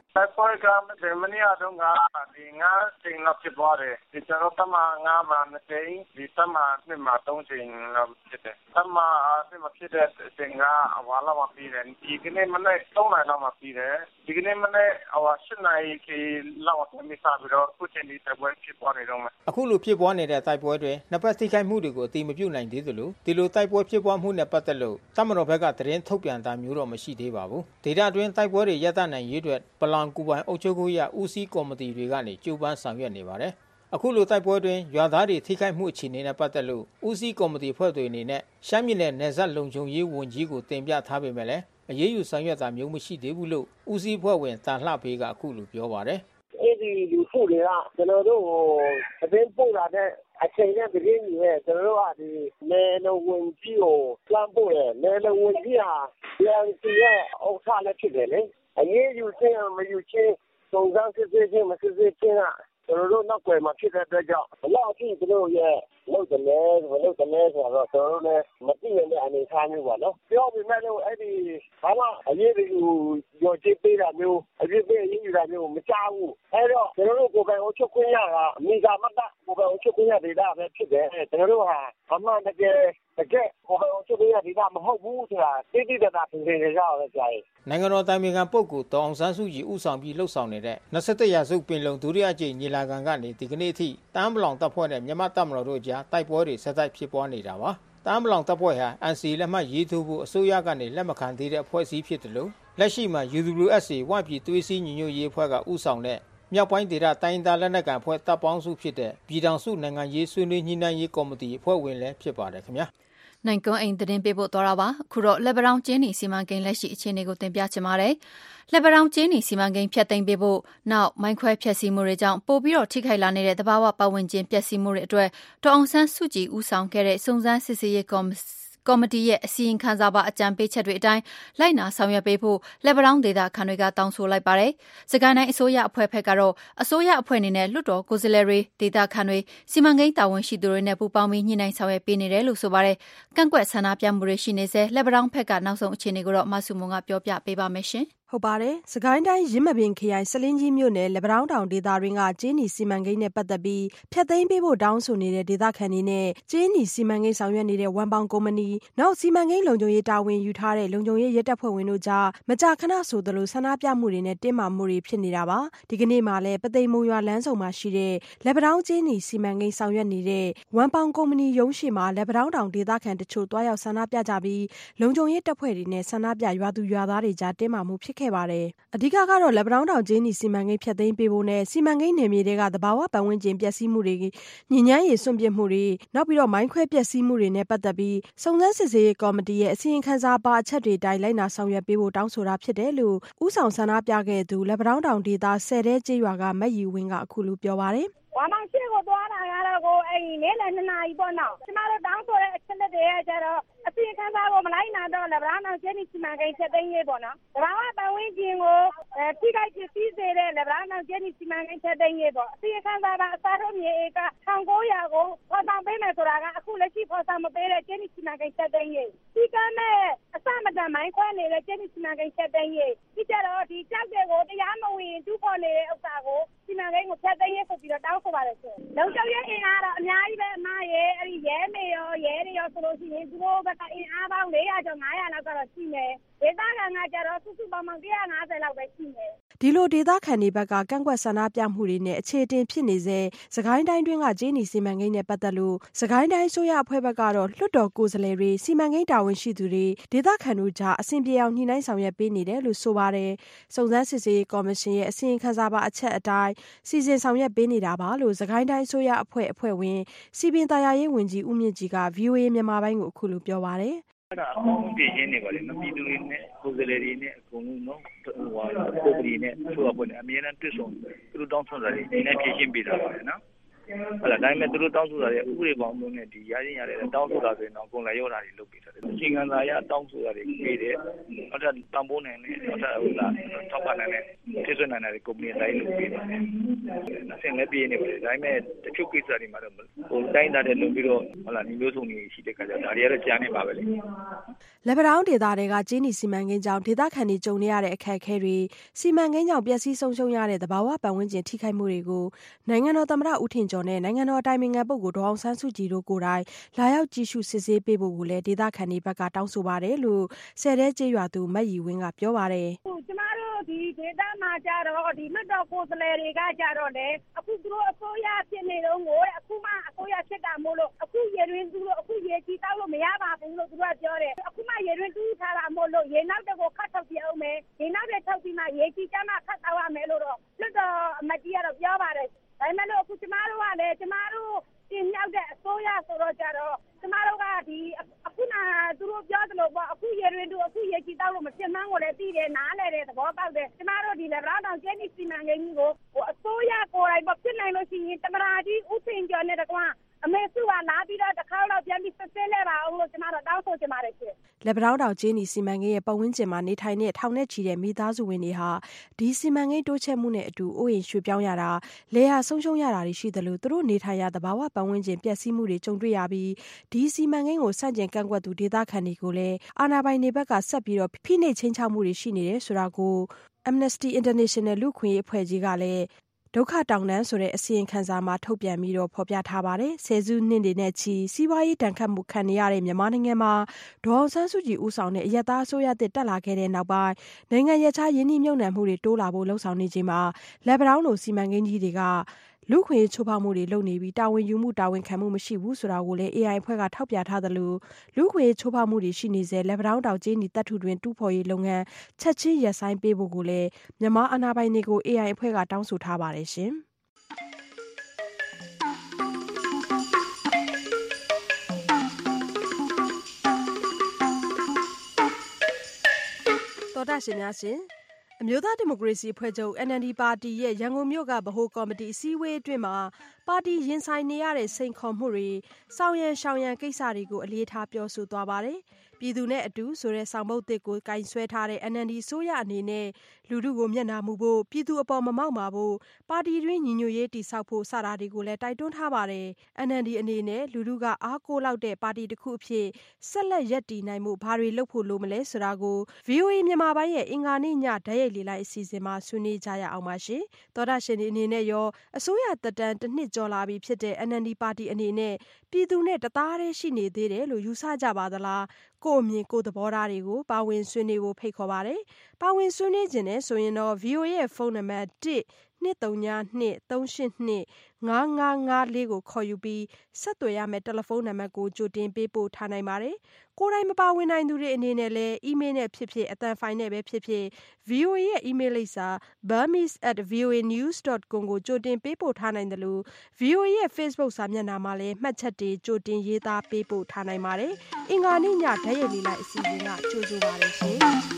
တိုက်ပွဲကမနေ့ကတော့ငါဒီငါချိန်လောက်ဖြစ်သွားတယ်ဒီကျွန်တော်တမငါမှာ2ချိန်ဒီတမနှစ်မှာ3ချိန်လောက်ဖြစ်တယ်တမနှစ်မှာဖြစ်တဲ့အချိန်ကဝါလာမပြီးတယ်ဒီကနေ့မနေ့3နာရီလောက်မှပြီးတယ်ဒီကနေ့မနေ့7နာရီခေလောက်မှမိစားပြီးတော့ခုချိန်ဒီတိုက်ပွဲဖြစ်သွားနေတော့မယ်အခုလိုဖြစ်ပွားနေတဲ့တိုက်ပွဲတွေနှစ်ပတ်ထိခိုက်မှုတွေကိုအတိမပြုတ်နိုင်သေးသလိုဒီလိုတိုက်ပွဲဖြစ်ပွားမှုနဲ့ပတ်သက်လို့တမတော်ဘက်ကသတင်းထုတ်ပြန်တာမျိုးတော့မရှိသေးပါဘူးဒေသတွင်းတိုက်ပွဲတွေရပ်တန့်နိုင်ရေးအတွက်ပလောင်ကူပိုင်အုပ်ချုပ်ရေးရဦးစီးကော်မတီတွေကနေကြိုးပမ်းဆောင်ရွက်နေပါတယ်အခုလိုတိုက်ပွဲတွင်ရွာသားတွေထိခိုက်မှုအခြေအနေနဲ့ပတ်သက်လို့ဦးစီးကော်မတီဖွဲ့တွေအနေနဲ့ရှမ်းပြည်နယ်နယ်စပ်လုံခြုံရေးဝန်ကြီးကိုတင်ပြထားပေမဲ့လည်းအရေးယူဆောင်ရွက်တာမျိုးမရှိသေးဘူးလို့ဦးစီးဖွဲ့ဝင်တာလှဖေးကအခုလိုပြောပါတယ်အဲ့ဒီလူထုတွေကကျွန်တော်တို့အသိပို့လာတဲ့အချိန်နဲ့တကယ်ကြီးရဲ့ကျွန်တော်တို့ကဒီနယ်လုံဝန်ကြီးကိုလမ်းပို့တယ်နယ်လုံဝန်ကြီးဟာပြန်စီရဲ့အောက်ထားလက်ဖြစ်တယ်လေအရေးယူခြင်းမယူခြင်းစုံစမ်းစစ်ဆေးခြင်းမစစ်ဆေးခြင်းကကျွန်တော်တို့နောက်ွယ်မှာဖြစ်တဲ့အတွက်ကြောင့်ဘလောက်အထိကျွန်တော်ရဲ့လုပ်တယ်လဲဆိုတော့ကျွန်တော်တို့လည်းမသိရတဲ့အနေအထားမျိုးပါနော်ပြောပြမယ်လို့အဲ့ဒီဘာမှအရေးယူရောကြည့်ပေးတာမျိုးအရေးပေးရေးယူတာမျိုးမကြောက်ဘူးအဲ့တော့ကျွန်တော်တို့ကိုယ်ပိုင်အချုပ်ခွင့်ရတာအမိသာမတ်ကိုယ်ပိုင်အချုပ်ခွင့်ရဒေတာပဲဖြစ်တယ်ကျွန်တော်တို့ဟာအမှန်တကယ်ကိုယ်ပိုင်အချုပ်ခွင့်ရဒေတာမဟုတ်ဘူးဆိုတာသိသိသာသာသင်ကြရအောင်ကြာရင်နိုင်ငံတော်တိုင်ပင်ခံပုဂ္ဂိုလ်ဒေါအောင်ဆန်းစုကြည်ဦးဆောင်ပြီးလှုပ်ဆောင်နေတဲ့27ရာစုပင်လုံဒုတိယကြိမ်ညီလာခံကနေဒီကနေ့အထိတမ်းပလောင်တပ်ဖွဲ့နဲ့မြန်မာတပ်မတော်တို့ကြားတိုက်ပွဲတွေဆက်တိုက်ဖြစ်ပွားနေတာပါတမ်းပလောင်တပ်ဖွဲ့ဟာ NCA လက်မှတ်ရေးထိုးဖို့အစိုးရကနေလက်မခံသေးတဲ့အဖွဲ့အစည်းဖြစ်တယ်လို့လက်ရှိမှာ UWSA ဝပြည်သွေးစည်းညီညွတ်ရေးအဖွဲ့ကဦးဆောင်တဲ့မြောက်ပိုင်းဒေသတိုင်းဒေသလက်နက်ကိုင်အဖွဲ့တပ်ပေါင်းစုဖြစ်တဲ့ပြည်ထောင်စုနိုင်ငံရေးဆွေးနွေးညှိနှိုင်းရေးကော်မတီအဖွဲ့ဝင်လည်းဖြစ်ပါတယ်ခင်ဗျာနိုင်ကွန်းအိမ်သတင်းပေးပို့သွားတာပါအခုတော့လက်ပတောင်ကျင်းနီစီမံကိန်းလက်ရှိအခြေအနေကိုတင်ပြချင်ပါတယ်လက်ပတောင်ကျင်းနီစီမံကိန်းဖျက်သိမ်းပေးဖို့နောက်မိုင်းခွဲဖျက်ဆီးမှုတွေကြောင့်ပိုပြီးတော့ထိခိုက်လာနေတဲ့သဘာဝပတ်ဝန်းကျင်ပျက်စီးမှုတွေအတွက်ဒေါအောင်ဆန်းစုကြည်ဦးဆောင်ခဲ့တဲ့စုံစမ်းစစ်ဆေးရေးကော်မတီရဲ့အစီရင်ခံစာပါအကြံပေးချက်တွေအတိုင်းလိုက်နာဆောင်ရွက်ပေးဖို့လက်ပတောင်ဒေသခံတွေကတောင်းဆိုလိုက်ပါတယ်။စကိုင်းတိုင်းအစိုးရအဖွဲ့ဖက်ကတော့အစိုးရအဖွဲ့အနေနဲ့လွှတ်တော်ကိုယ်စားလှယ်တွေဒေသခံတွေစီမံကိန်းတာဝန်ရှိသူတွေနဲ့ပူးပေါင်းပြီးညှိနှိုင်းဆောင်ရွက်ပေးနေတယ်လို့ဆိုပါတယ်။ကန့်ကွက်ဆန္ဒပြမှုတွေရှိနေစေလက်ပတောင်ဖက်ကနောက်ဆုံးအခြေအနေကိုတော့မဆုမွန်ကပြောပြပေးပါမယ်ရှင်။ဟုတ်ပါတယ်။စကိုင်းတိုင်းရင်းမပင်ခရိုင်စလင်းကြီးမြို့နယ်လက်ပတောင်တောင်ဒေသတွင်းကကျင်းနီစီမံကိန်းနဲ့ပတ်သက်ပြီးဖျက်သိမ်းပေးဖို့တောင်းဆိုနေတဲ့ဒေသခံတွေနဲ့ကျင်းနီစီမံကိန်းဆောင်ရွက်နေတဲ့ဝန်ပေါင်ကုမ္ပဏီနောက်စီမံကိန်းလုံခြုံရေးတာဝန်ယူထားတဲ့လုံခြုံရေးရဲတပ်ဖွဲ့ဝင်တို့ကြားမကြာခဏဆိုသလိုဆန္ဒပြမှုတွေနဲ့တင်းမာမှုတွေဖြစ်နေတာပါ။ဒီကနေ့မှလည်းပသိမ်မုံရွာလမ်းဆုံမှာရှိတဲ့လက်ပတောင်ကျင်းနီစီမံကိန်းဆောင်ရွက်နေတဲ့ဝန်ပေါင်ကုမ္ပဏီရုံးရှိမှာလက်ပတောင်တောင်ဒေသခံတချို့တွားရောက်ဆန္ဒပြကြပြီးလုံခြုံရေးတပ်ဖွဲ့တွေနဲ့ဆန္ဒပြရွာသူရွာသားတွေကြားတင်းမာမှုဖြစ်ခဲ့ပါတယ်။အဓိကကတော့လက်ပတောင်တောင်ကျင်းနီစီမံကိန်းဖျက်သိမ်းပေးဖို့နဲ့စီမံကိန်းနယ်မြေတွေကသဘာဝပတ်ဝန်းကျင်ပျက်စီးမှုတွေညဉ့်ညမ်းရေးစွန့်ပစ်မှုတွေနောက်ပြီးတော့မိုင်းခွဲပျက်စီးမှုတွေနဲ့ပတ်သက်ပြီးစုံစမ်းစစ်ဆေးရေးကော်မတီရဲ့အစီရင်ခံစာပါအချက်တွေတိုင်းလိုက်နာဆောင်ရွက်ပေးဖို့တောင်းဆိုတာဖြစ်တယ်လို့ဥဆောင်ဆန္ဒပြခဲ့သူလက်ပတောင်တောင်ဒေသဆယ်တဲကျေးရွာကမတ်ရီဝင်းကအခုလိုပြောပါတယ်။ဝါမောင်ရှိကိုသွားတာကတော့ကိုအဲ့နေ့လယ်2 နာရီပေါ့နော်။ကျမတို့တောင်းဆိုတဲ့အချက်လက်တွေရဲ့ကျတော့အစီရင်ခံစာကိုမလိုက်နာတော့လက်ပတောင်တောင်ကျင်းနီစီမံကိန်းဖျက်သိမ်းရေးပေါ့နော်။သဘာဝပတ်ဝန်းကျင်ကိုထိခိုက်ပျက်စီးစေတဲ့လက်ပတောင်တောင်ကျင်းနီစီမံကိန်းဖျက်သိမ်းရေးပေါ့။အစီရင်ခံစာပါအစားထိုးမြေဧက1900ကိုဖော်ဆောင်ပေးမယ်ဆိုတာကအခုလက်ရှိဖော်ဆောင်မပေးတဲ့ကျင်းနီစီမံကိန်းဖျက်သိမ်းရေး။ဒီကနေ့အစမတန်မိုင်းခွဲနေတဲ့ကျင်းနီစီမံကိန်းဖျက်သိမ်းရေး။ဒီကြတော့ဒီကြောက်တွေကိုတရားမဝင်တူးဖော်နေတဲ့ဥစ္စာကိုစီမံကိန်းကိုဖျက်သိမ်းရေးဆိုပြီးတော့တောင်းဆိုပါတယ်ဆို။လုံခြုံရေးအင်အားတော့အများကြီးပဲအမရဲ့အဲ့ဒီရဲမေရောရဲတွေရောဆိုလို့ရှိရင်သူတို့ဘက်ကအင်အားပေါင်း400ကျော်500လောက်ကတော့ရှိမယ်ဒေသခံကကြတော့စုစုပေါင်း150လောက်ပဲရှိမယ်ဒီလိုဒေသခံတွေဘက်ကကန့်ကွက်ဆန္ဒပြမှုတွေနဲ့အခြေတင်ဖြစ်နေစေစကိုင်းတိုင်းတွင်းကကျင်းနီစီမံကိန်းနဲ့ပတ်သက်လို့စကိုင်းတိုင်းဆိုရအဖွဲ့ဘက်ကတော့လွှတ်တော်ကိုယ်စားလှယ်တွေစီမံကိန်းတာဝန်ရှိသူတွေဒေသခံတို့ကြားအဆင်ပြေအောင်ညှိနှိုင်းဆောင်ရွက်ပေးနေတယ်လို့ဆိုပါတယ်စုံစမ်းစစ်ဆေးရေးကော်မရှင်ရဲ့အစီရင်ခံစာပါအချက်အတိုင်းစီစဉ်ဆောင်ရွက်ပေးနေတာပါလို့စကိုင်းတိုင်းဆိုရအဖွဲ့ဝင်စီပင်သာယာရေးဝန်ကြီးဦးမြင့်ကြီးက VOA မြန်မာပိုင်းကိုအခုလိုပြောပါတယ်အဲ့ဒါအကောင်းပြည့်ရင်းနေပါလေပြည်သူတွေနဲ့ကိုယ်စားလှယ်တွေနဲ့အကုန်လုံးနော်ပုဂ္ဂိုလ်နဲ့ဆိုတော့ပေါ့အမြဲတမ်းတွေ့ဆုံသူတို့တောင်းဆိုတာတွေဒီနေ့ဖြည့်ရှင်းပေးတာပါလေနော်ဟုတ်လားဒါပေမဲ့သူတို့တောင်းဆိုတာတွေဥပဒေပေါင်းမျိုးနဲ့ဒီရချင်းရတယ်တောင်းဆိုတာဆိုရင်တော့အကုန်လိုက်ရောတာတွေလုပ်ပေးတယ်အချိန်ခံစာရတောင်းဆိုတာတွေပေးတယ်နောက်ထပ်တန်ဖိုးနိုင်နဲ့နောက်ထပ်ဟုတ်လားထောက်ပံ့နိုင်တဲ့ထိစွမ်းနိုင်တဲ့ကုမ္ပဏီတိုင်းလုပ်ပေးတယ်အဆင့်လည်းပြည့်နေပါတယ်ဒါပေမဲ့တချို့ကိစ္စတွေမှာတော့ဟိုတိုင်းသားတဲ့လုပ်ပြီးတော့ဟုတ်လားမျိုးစုံတွေရှိတဲ့ခါကျတော့ဒါတွေကတော့ကြားနေပါပဲလေလက်ပံတောင်းဒေသတွေကကြေးနီစီမံကိန်းကြောင့်ဒေသခံတွေကြုံနေရတဲ့အခက်အခဲတွေစီမံကိန်းကြောင့်ပျက်စီးဆုံးရှုံးရတဲ့သဘာဝပတ်ဝန်းကျင်ထိခိုက်မှုတွေကိုနိုင်ငံတော်သမ္မတဦးထင်ကျော်နဲ့နိုင်ငံတော်အတိုင်ပင်ခံပုဂ္ဂိုလ်ဒေါ်အောင်ဆန်းစုကြည်တို့ကိုယ်တိုင်လာရောက်ကြည့်ရှုစစ်ဆေးပေးဖို့ကိုလည်းဒေသခံတွေဘက်ကတောင်းဆိုပါတယ်လို့ဆယ်တဲကျေးရွာသူမတ်ရီဝင်းကပြောပါတယ်ကျမတို့ဒီဒေသမှာကြတော့ဒီလွတ်တော်ကိုယ်စားလှယ်တွေကကြတော့လေအခုသူတို့အစိုးရဖြစ်နေတော့ငိုအခုမှအစိုးရဖြစ်တာမို့လို့အခုရေရင်းသူတို့အခုရေကြီးတောက်လို့မရပါဘူးလို့သူတို့ပြောတယ်အခုမှရေရင်းတူးထားတာမို့လို့ရေနောက်တကိုခတ်ထုတ်ပြအောင်မယ်ရေနောက်တဲ့ထုတ်ပြီးမှရေကြီးကြမှာခတ်တော့ရမယ်လို့တော့လွတ်တော်အမကြီးကတော့ပြောပါတယ်ဒါပေမဲ့လို့အခုကျမတို့ကလည်းကျမတို့တင်ရောက်တဲ့အစိုးရဆိုတော့ကြတော့ကျမတို့ကဒီအခုနာသူတို့ပြောသလိုပေါ့အခုရေရင်းတူအခုရေကြီးတောက်လို့မဖြစ်မှန်းကိုလည်းသိတယ်နားလဲတယ်သဘောပေါက်တယ်ကျမတို့ဒီလက်ဗရောင်းတောင်ကျင်းဒီစီမံကိန်းကြီးကိုအစိုးရကိုယ်တိုင်ပေါ့ဖြစ်နိုင်လို့ရှိရင်တမရာကြီးဥပင်ကျော်နဲ့တကွာအမေစုကလာပြီးတော့တစ်ခါတော့ပြန်ပြီးစစ်ဆေးလဲပါအောင်လို့ကျမတို့တောင်းဆိုချင်ပါတယ်ရှင်လက်ပံတောင်းကြေးနီစီမံကိန်းရဲ့ပတ်ဝန်းကျင်မှာနေထိုင်တဲ့ထောင်နဲ့ချီတဲ့မိသားစုဝင်တွေဟာဒီစီမံကိန်းတိုးချဲ့မှုနဲ့အတူအိုးအိမ်ရွှေ့ပြောင်းရတာလေယာဆုံးရှုံးရတာတွေရှိသလိုသူတို့နေထိုင်ရသဘာဝပတ်ဝန်းကျင်ပျက်စီးမှုတွေကြုံတွေ့ရပြီးဒီစီမံကိန်းကိုဆန့်ကျင်ကန့်ကွက်သူဒေသခံတွေကိုလည်းအာဏာပိုင်တွေဘက်ကဆက်ပြီးတော့ဖိနှိပ်ချင်းချောက်မှုတွေရှိနေတယ်ဆိုတာကို Amnesty International လူ့ခွင့်ရေးအဖွဲ့ကြီးကလည်းဒုက္ခတောင်တန်းဆိုတဲ့အစီရင်ခံစာမှာထုတ်ပြန်ပြီးတော့ဖော်ပြထားပါတယ်။ဆယ်စုနှစ်တွေနဲ့ချီစီးပွားရေးတန်ခတ်မှုခံနေရတဲ့မြန်မာနိုင်ငံမှာဒေါ်အောင်ဆန်းစုကြည်ဦးဆောင်တဲ့အရပ်သားအစိုးရသစ်တက်လာခဲ့တဲ့နောက်ပိုင်းနိုင်ငံရပ်ခြားယင်းနှိမ့်မြုပ်နှံမှုတွေတိုးလာဖို့လှုံ့ဆော်နေချိန်မှာလက်ပံတောင်းလိုစီမံကိန်းကြီးတွေကလူခွင့်ချိုးဖောက်မှုတွေလုပ်နေပြီးတာဝန်ယူမှုတာဝန်ခံမှုမရှိဘူးဆိုတာကိုလည်း AI အဖွဲ့ကထောက်ပြထားသလိုလူခွင့်ချိုးဖောက်မှုတွေရှိနေစေလက်ပံတောင်းတောင်ကြေးနီတပ်ထုတွင်တူးဖော်ရေးလုပ်ငန်းချက်ချင်းရပ်ဆိုင်းပေးဖို့ကိုလည်းမြန်မာအာဏာပိုင်တွေကို AI အဖွဲ့ကတောင်းဆိုထားပါတယ်ရှင်တော်တာရှင်များရှင်အမျိုးသားဒီမိုကရေစီအဖွဲ့ချုပ် NLD ပါတီရဲ့ရန်ကုန်မြို့ကဗဟိုကော်မတီအစည်းအဝေးအတွင်းမှာပါတီရင်ဆိုင်နေရတဲ့စိန်ခေါ်မှုတွေဆောင်ရန်ရှောင်ရန်ကိစ္စတွေကိုအလေးထားပြောဆိုသွားပါတယ်ပြည်သူနဲ့အတူဆိုတဲ့ဆောင်ပုဒ်တစ်ကိုကင်ဆွဲထားတဲ့ NLD ဆိုရအနေနဲ့လူထုကိုမျက်နှာမူဖို့ပြည်သူအပေါ်မမောက်မာဖို့ပါတီတွင်းညီညွတ်ရေးတည်ဆောက်ဖို့စတာတွေကိုလည်းတိုက်တွန်းထားပါတယ် NLD အနေနဲ့လူထုကအားကိုးလောက်တဲ့ပါတီတစ်ခုအဖြစ်ဆက်လက်ရပ်တည်နိုင်မှုဘာတွေလုပ်ဖို့လိုမလဲဆိုတာကို VOA မြန်မာပိုင်းရဲ့အင်္ဂါနေ့ညဓာတ်ရိုက်လေလိုက်အစီအစဉ်မှာဆွေးနွေးကြရအောင်ပါရှင်သောတာရှင်အနေနဲ့ရောအစိုးရတက်တန်းတစ်နှစ်ကျော်လာပြီဖြစ်တဲ့ NLD ပါတီအနေနဲ့ပြည်သူနဲ့တသားတည်းရှိနေသေးတယ်လို့ယူဆကြပါသလားကိုအမြင်ကိုသဘောထားတွေကိုပါဝင်ဆွေးနွေးဖို့ဖိတ်ခေါ်ပါတယ်ပါဝင်ဆွေးနွေးခြင်းနဲ့ဆိုရင်တော့ VOA ရဲ့ဖုန်းနံပါတ်1-232-382-5554ကိုခေါ်ယူပြီးဆက်သွယ်ရမယ့်တယ်လီဖုန်းနံပါတ်ကိုကြိုတင်ပေးပို့ထားနိုင်ပါတယ်ကိုယ်တိုင်မပါဝင်နိုင်သူတွေအနေနဲ့လည်းအီးမေးလ်နဲ့ဖြစ်ဖြစ်အသံဖိုင်နဲ့ပဲဖြစ်ဖြစ် VOA ရဲ့အီးမေးလ်လိပ်စာ burmese@voanews.com ကိုကြိုတင်ပေးပို့ထားနိုင်တယ်လို့ VOA ရဲ့ Facebook စာမျက်နှာမှာလည်းမှတ်ချက်တွေကြိုတင်ရေးသားပေးပို့ထားနိုင်ပါတယ်အင်္ဂါနေ့ညဓာတ်ရိုက်လေးလိုက်အစီအစဉ်ကကြိုဆိုပါရစေ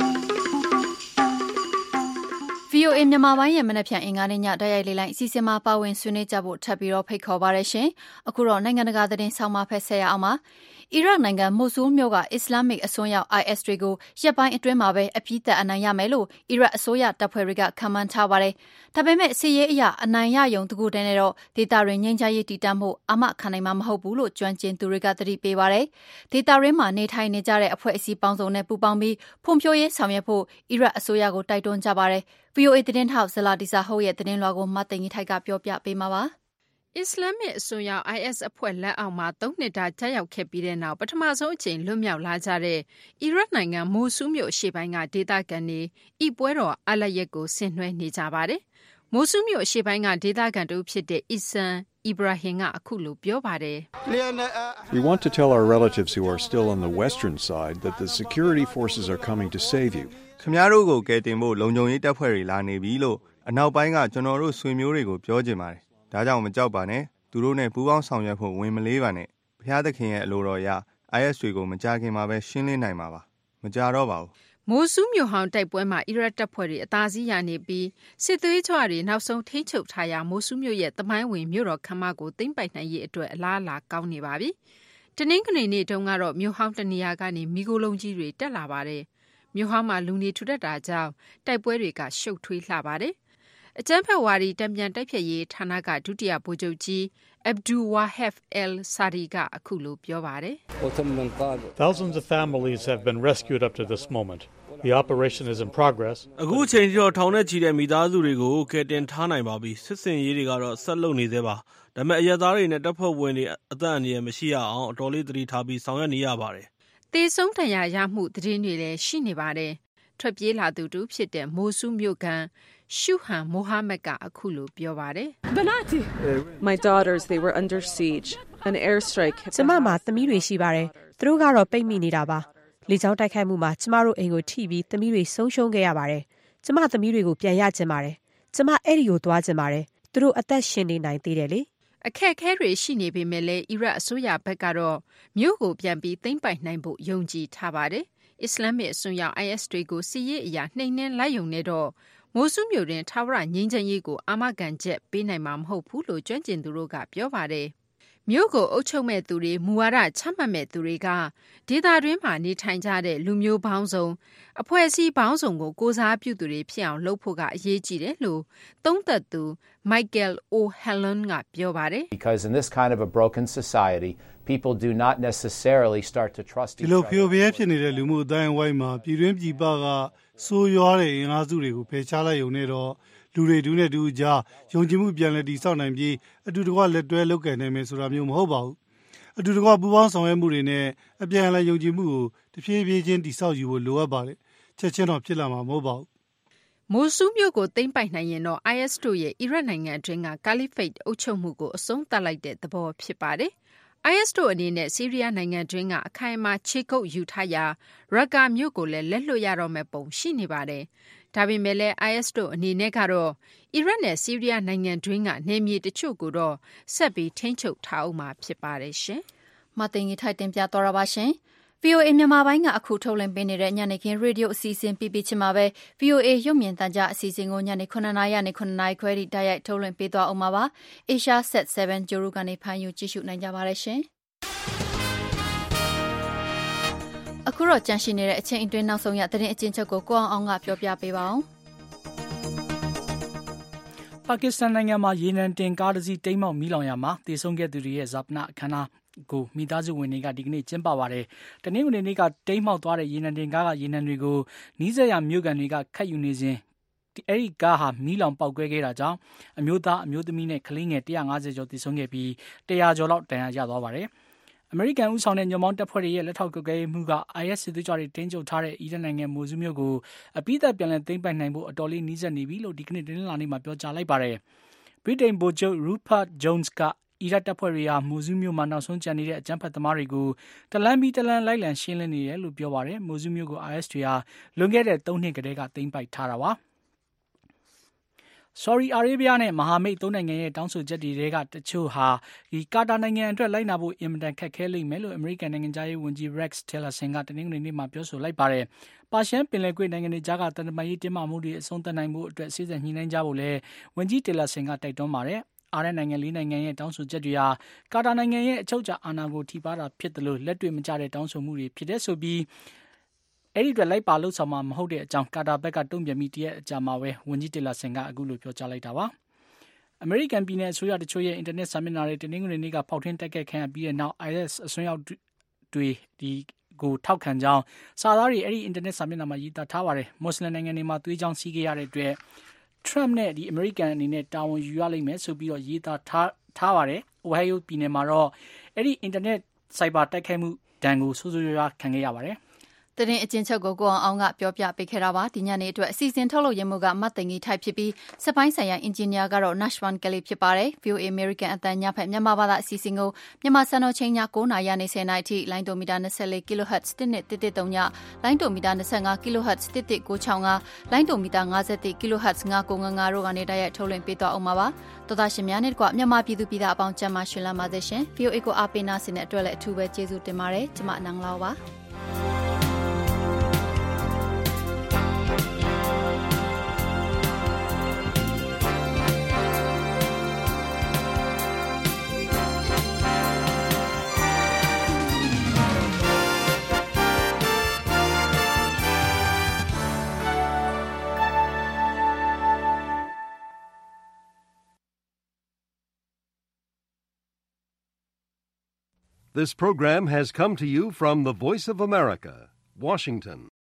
VOA မြန်မာပိုင်းရဲ့မနက်ဖြန်အင်္ဂါနေ့ညဓာတ်ရိုက်လေးလိုက်အစီအစဉ်မှာပါဝင်ဆွေးနွေးကြဖို့ထပ်ပြီးတော့ဖိတ်ခေါ်ပါရရှင်အခုတော့နိုင်ငံတကာသတင်းဆောင်မဖက်ဆက်ရအောင်ပါအီရတ်နိုင်ငံမိုဆူးမြို့ကအစ္စလာမစ်အစွန်းရောက် IS တွေကိုရက်ပိုင်းအတွင်းမှာပဲအပြည့်သက်အနိုင်ရမယ်လို့အီရတ်အစိုးရတပ်ဖွဲ့တွေကခန့်မှန်းထားပါတယ်။ဒါပေမဲ့စစ်ရေးအရအနိုင်ရယုံတကူတည်းနဲ့တော့ဒေသရင်းငြိမ်းချမ်းရေးတည်တံ့မှုအမခံနိုင်မှာမဟုတ်ဘူးလို့ကျွမ်းကျင်သူတွေကသတိပေးပါတယ်။ဒေသရင်းမှာနေထိုင်နေကြတဲ့အဖွဲ့အစည်းပေါင်းစုံနဲ့ပူးပေါင်းပြီးဖွံ့ဖြိုးရေးဆောင်ရွက်ဖို့အီရတ်အစိုးရကိုတိုက်တွန်းကြပါတယ်။ VOA သတင်းထောက်ဇလာဒီဆာဟုတ်ရဲ့သတင်းလွှာကိုမသိင်ကြီးထိုက်ကပြောပြပေးမှာပါ။အစ္စလာမစ်အစွန်းရောက် IS အဖွဲ့လက်အောက်မှာ3နှစ်တာကြာရောက်ခဲ့ပြီးတဲ့နောက်ပထမဆုံးအကြိမ်လွတ်မြောက်လာကြတဲ့အီရတ်နိုင်ငံမိုဆူးမြို့အရှေ့ပိုင်းကဒေသခံတွေဤပွဲတော်အလရက်ကိုဆင်နွှဲနေကြပါတယ်။မိုဆူးမြို့အရှေ့ပိုင်းကဒေသခံတို့ဖြစ်တဲ့အီဆန်အီဘရာဟင်ကအခုလိုပြောပါတယ်။ We want to tell our relatives who are still on the western side that the security forces are coming to save you. ခင်ဗျားတို့ကိုကယ်တင်ဖို့လုံခြုံရေးတပ်ဖွဲ့တွေလာနေပြီလို့အနောက်ပိုင်းကကျွန်တော်တို့ဆွေမျိုးတွေကိုပြောချင်ပါတယ်။ဒါကြောင့်မကြောက်ပါနဲ့သူတို့နဲ့ပူးပေါင်းဆောင်ရွက်ဖို့ဝင်မလေးပါနဲ့ဘုရားသခင်ရဲ့အလိုတော်အရ IS တွေကိုမကြခင်မှာပဲရှင်းလင်းနိုင်မှာပါမကြတော့ပါဘူးမိုဆူးမြို့ဟောင်းတိုက်ပွဲမှာအီရတ်တပ်ဖွဲ့တွေအသာစီးရနေပြီးစစ်သွေးကြွတွေနောက်ဆုံးထိန်းချုပ်ထားရာမိုဆူးမြို့ရဲ့သမိုင်းဝင်မြို့တော်ခမ်းမကိုသိမ်းပိုက်နိုင်ရေးအတွက်အလားအလာကောင်းနေပါပြီ။တနင်္ဂနွေနေ့တုန်းကတော့မြို့ဟောင်းတနေရာကနေမီးခိုးလုံးကြီးတွေတက်လာပါတယ်။မြို့ဟောင်းမှာလူနေထူထပ်တာကြောင့်တိုက်ပွဲတွေကရှုပ်ထွေးလှပါတယ်။အကြမ်းဖက်ဝါဒီတံပြန်တိုက်ဖြတ်ရေးဌာနကဒုတိယဗိုလ်ချုပ်ကြီး Abdul Wahab al-Sadi ကအခုလိုပြောပါတယ်။ Thousands of families have been rescued up to this moment. The operation is in progress. အခုချိန်ထိတော့ထောင်နဲ့ချီတဲ့မိသားစုတွေကိုကယ်တင်ထားနိုင်ပါပြီ။စစ်စင်ရေးတွေကတော့ဆက်လုပ်နေသေးပါ။ဒါပေမဲ့အရသားတွေနဲ့တပ်ဖွဲ့ဝင်တွေအသက်အန္တရာယ်မရှိရအောင်အတော်လေးသတိထားပြီးဆောင်ရွက်နေရပါတယ်။သေဆုံးဒဏ်ရာရမှုသတင်းတွေလည်းရှိနေပါတယ်။ထွက်ပြေးလာသူတူဖြစ်တဲ့မိုဆူးမြို့ကန်ရှုဟန်မိုဟာမက်ကအခုလိုပြောပါတယ်။ My daughters, they were under siege. An airstrike. ကျမမှာသမီးတွေရှိပါတယ်။သူတို့ကတော့ပိတ်မိနေတာပါ။လေကြောင်းတိုက်ခိုက်မှုမှာကျမတို့အိမ်ကိုထိပြီးသမီးတွေဆုံးရှုံးခဲ့ရပါတယ်။ကျမသမီးတွေကိုပြန်ရချင်ပါတယ်။ကျမအဲ့ဒီကိုသွားချင်ပါတယ်။သူတို့အသက်ရှင်နေနိုင်သေးတယ်လေ။အခက်အခဲတွေရှိနေပေမဲ့လည်းအီရတ်အစိုးရဘက်ကတော့မြို့ကိုပြန်ပြီးသိမ်းပိုက်နိုင်ဖို့ယုံကြည်ထားပါတယ်။အစ္စလာမစ်အစွန်းရောက် IS တွေကိုစီးရေးအရာနှိမ်နင်းလိုက်ယုံနေတော့မိုဆူးမြို့တွင်ထာဝရငြိမ်းချမ်းရေးကိုအာမခံချက်ပေးနိုင်မှာမဟုတ်ဘူးလို့ကျွမ်းကျင်သူတို့ကပြောပါတယ်။မြို့ကိုအုပ်ချုပ်မဲ့သူတွေမူဝါဒချမှတ်မဲ့သူတွေကဒေသတွင်းမှာနေထိုင်ကြတဲ့လူမျိုးပေါင်းစုံအဖွဲ့အစည်းပေါင်းစုံကိုကိုစားပြုသူတွေဖြစ်အောင်လုပ်ဖို့ကအရေးကြီးတယ်လို့သုံးသပ်သူ Michael O'Halloran ကပြောပါတယ်။ Because in this kind of a broken society, people do not necessarily start to trust each other. ဒီလိုဖျော်ဖြေဖြစ်နေတဲ့လူမှုအတိုင်းအဝိုင်းမှာပြည်တွင်းပြည်ပကဆိုးရွားတဲ့အင်အားစုတွေကိုဖယ်ရှားလိုက်ရုံနဲ့တော့လူတွေတူနဲ့တူကြားယုံကြည်မှုပြန်လည်တည်ဆောက်နိုင်ပြီးအတူတကွလက်တွဲလုပ်ကိုင်နိုင်မယ်ဆိုတာမျိုးမဟုတ်ပါဘူးအတူတကွပူးပေါင်းဆောင်ရွက်မှုတွေနဲ့အပြန်အလှန်ယုံကြည်မှုကိုတဖြည်းဖြည်းချင်းတည်ဆောက်ယူဖို့လိုအပ်ပါတယ်ချက်ချင်းတော့ဖြစ်လာမှာမဟုတ်ပါဘူးမိုဆူးမြို့ကိုသိမ်းပိုက်နိုင်ရင်တော့ IS တို့ရဲ့အီရတ်နိုင်ငံအတွင်းက Caliphate အုပ်ချုပ်မှုကိုအဆုံးသတ်လိုက်တဲ့သဘောဖြစ်ပါတယ်။ IS တို့အနေနဲ့ဆီးရီးယားနိုင်ငံတွင်းကအခိုင်အမာခြေကုပ်ယူထားရာရက်ကာမြို့ကိုလည်းလက်လွတ်ရတော့မဲ့ပုံရှိနေပါတယ်။ဒါပေမဲ့လည်း IS တို့အနေနဲ့ကတော့အီရတ်နဲ့ဆီးရီးယားနိုင်ငံတွင်းကနေမြေတချို့ကိုတော့ဆက်ပြီးထိန်းချုပ်ထားအောင်မှာဖြစ်ပါတယ်ရှင်။မသိင်္ဂီထိုက်တင်ပြသွားတာပါရှင်။ VOA မြန်မာပိုင်းကအခုထုတ်လွှင့်ပေးနေတဲ့ညနေခင်းရေဒီယိုအစီအစဉ်ပြပြချင်မှာပဲ VOA ရုပ်မြင်သံကြားအစီအစဉ်ကိုညနေ9:00နာရီနဲ့9:00နာရီခွဲထိတိုက်ရိုက်ထုတ်လွှင့်ပေးသွားအောင်ပါပါ။ Asia Set 7ဂျိုရူကနေဖမ်းယူကြည့်ရှုနိုင်ကြပါတယ်ရှင်။အခုတော့ကြန့်ရှိနေတဲ့အချိန်အတွင်းနောက်ဆုံးရသတင်းအကျဉ်းချုပ်ကိုကိုအောင်ကပြောပြပေးပါအောင်။ပါကစ္စတန်နိုင်ငံမှာရေနံတင်ကားတစ်စီးတိမ်းမှောက်မီးလောင်ရာမှာတေဆုံးခဲ့သူတွေရဲ့ဇာပနာအခမ်းအနားကိုမိသားစုဝင်တွေကဒီကနေ့ကျင်းပပါတယ်။တနင်္ဂနွေနေ့ကတိမ်းမှောက်သွားတဲ့ရေနံတင်ကားကရေနံတွေကိုနီးစပ်ရာမြို့ကန်တွေကခတ်ယူနေစဉ်အဲ့ဒီကားဟာမီးလောင်ပေါက်ကွဲခဲ့တာကြောင့်အမျိုးသားအမျိုးသမီးနဲ့ကလေးငယ်150ကျော်သေဆုံးခဲ့ပြီး100ကျော်လောက်ဒဏ်ရာရသွားပါတယ်။အမေရိကန်ဦးဆောင်တဲ့ညွန့်ပေါင်းတပ်ဖွဲ့တွေရဲ့လက်ထောက်ကွပ်ကဲမှုက IS စစ်သွေးကြွတွေတင်းကျပ်ထားတဲ့အီရတ်နိုင်ငံမိုဆူးမြို့ကိုအပိသက်ပြန်လည်သိမ်းပိုက်နိုင်ဖို့အတော်လေးနီးစပ်နေပြီလို့ဒီကနေ့တင်းလာနေ့မှာပြောကြားလိုက်ပါတယ်။ဗြိတိန်ဗိုလ်ချုပ် Rupert Jones ကအီရတ်တပ်ဖွဲ့တွေဟာမိုဆူးမြို့မှာနောက်ဆုံးကျန်နေတဲ့အကြမ်းဖက်သမားတွေကိုတလန်းပြီးတလန်းလိုက်လံရှင်းလင်းနေတယ်လို့ပြောပါတယ်။မိုဆူးမြို့ကို IS တွေဟာလွန်ခဲ့တဲ့3နှစ်ကတည်းကသိမ်းပိုက်ထားတာပါ။ဆော်ဒီအာရေဗျနဲ့မဟာမိတ်၃နိုင်ငံရဲ့တောင်းဆိုချက်တွေကတချို့ဟာဒီကာတာနိုင်ငံအတွက်လိုက်နာဖို့အင်မတန်ခက်ခဲလိမ့်မယ်လို့အမေရိကန်နိုင်ငံသားရေးဝန်ကြီး Rex Tillerson ကတနင်္ဂနွေနေ့မှာပြောဆိုလိုက်ပါတယ်။ပါရှန်ပင်လယ်ကွေ့နိုင်ငံတွေကြားကတန်တမာရေးတင်းမာမှုတွေအဆုံးသတ်နိုင်ဖို့အတွက်စီစဉ်ညှိနှိုင်းကြဖို့လည်းဝန်ကြီး Tillerson ကတိုက်တွန်းပါတယ်။အားတဲ့နိုင်ငံ၄နိုင်ငံရဲ့တောင်းဆိုချက်တွေဟာကာတာနိုင်ငံရဲ့အချုပ်အခြာအာဏာကိုထိပါတာဖြစ်တယ်လို့လက်တွေ့မကျတဲ့တောင်းဆိုမှုတွေဖြစ်တဲ့ဆိုပြီးအဲ့ဒီအတွက်လိုက်ပါလို့ဆောင်မှာမဟုတ်တဲ့အကြောင်းကာတာဘက်ကတုံ့ပြန်ပြီးတရက်အကြာမှာပဲဝန်ကြီးတီလာဆင်ကအခုလိုပြောကြားလိုက်တာပါအမေရိကန်ပြည်နယ်အစိုးရတချို့ရဲ့အင်တာနက်စာမျက်နှာတွေတင်းငွေနေ့ကဖောက်ထွင်းတိုက်ခိုက်ခံရပြီးတဲ့နောက် IS အစွန်းရောက်တွေဒီကိုထောက်ခံကြောင်းစာသားတွေအဲ့ဒီအင်တာနက်စာမျက်နှာမှာရေးသားထားပါတယ်မွတ်စလင်နိုင်ငံတွေမှာသွေးကြောင်းစီးခဲ့ရတဲ့အတွက် Trump နဲ့ဒီအမေရိကန်အနေနဲ့တာဝန်ယူရလိမ့်မယ်ဆိုပြီးတော့ရေးသားထားပါတယ်။ Ohio ပြည်နယ်မှာတော့အဲ့ဒီအင်တာနက်စိုက်ဘာတိုက်ခိုက်မှုဒဏ်ကိုဆိုးဆိုးရွားရွားခံခဲ့ရပါတယ်။သတင်းအကျဉ်းချုပ်ကိုအောင်ကပြောပြပေးခဲ့တာပါဒီညနေအတွက်အစီအစဉ်ထုတ်လုပ်ရမှုကမတ်သိင်္ဂီထိုက်ဖြစ်ပြီးစပိုင်းဆိုင်ရာအင်ဂျင်နီယာကတော့ Nashwan Kelly ဖြစ်ပါတယ် VOA American အတန်ညဖက်မြန်မာဘာသာအစီအစဉ်ကိုမြန်မာစံတော်ချိန်ည9:00နာရီနဲ့10:00နာရီထိလိုင်းဒိုမီတာ24 kHz 1.133ညလိုင်းဒိုမီတာ25 kHz 1.965လိုင်းဒိုမီတာ50 kHz 9.95တို့ကနေတိုက်ရိုက်ထုတ်လွှင့်ပေးသွားအောင်ပါတော်သားရှင်များနဲ့တကွမြန်မာပြည်သူပြည်သားအပေါင်းကျန်းမာရှင်လန်းပါစေရှင် VOA ကိုအားပေးနာဆင်တဲ့အတွက်လည်းအထူးပဲကျေးဇူးတင်ပါတယ်ကျွန်မအနန္ဒလာပါ This program has come to you from the Voice of America, Washington.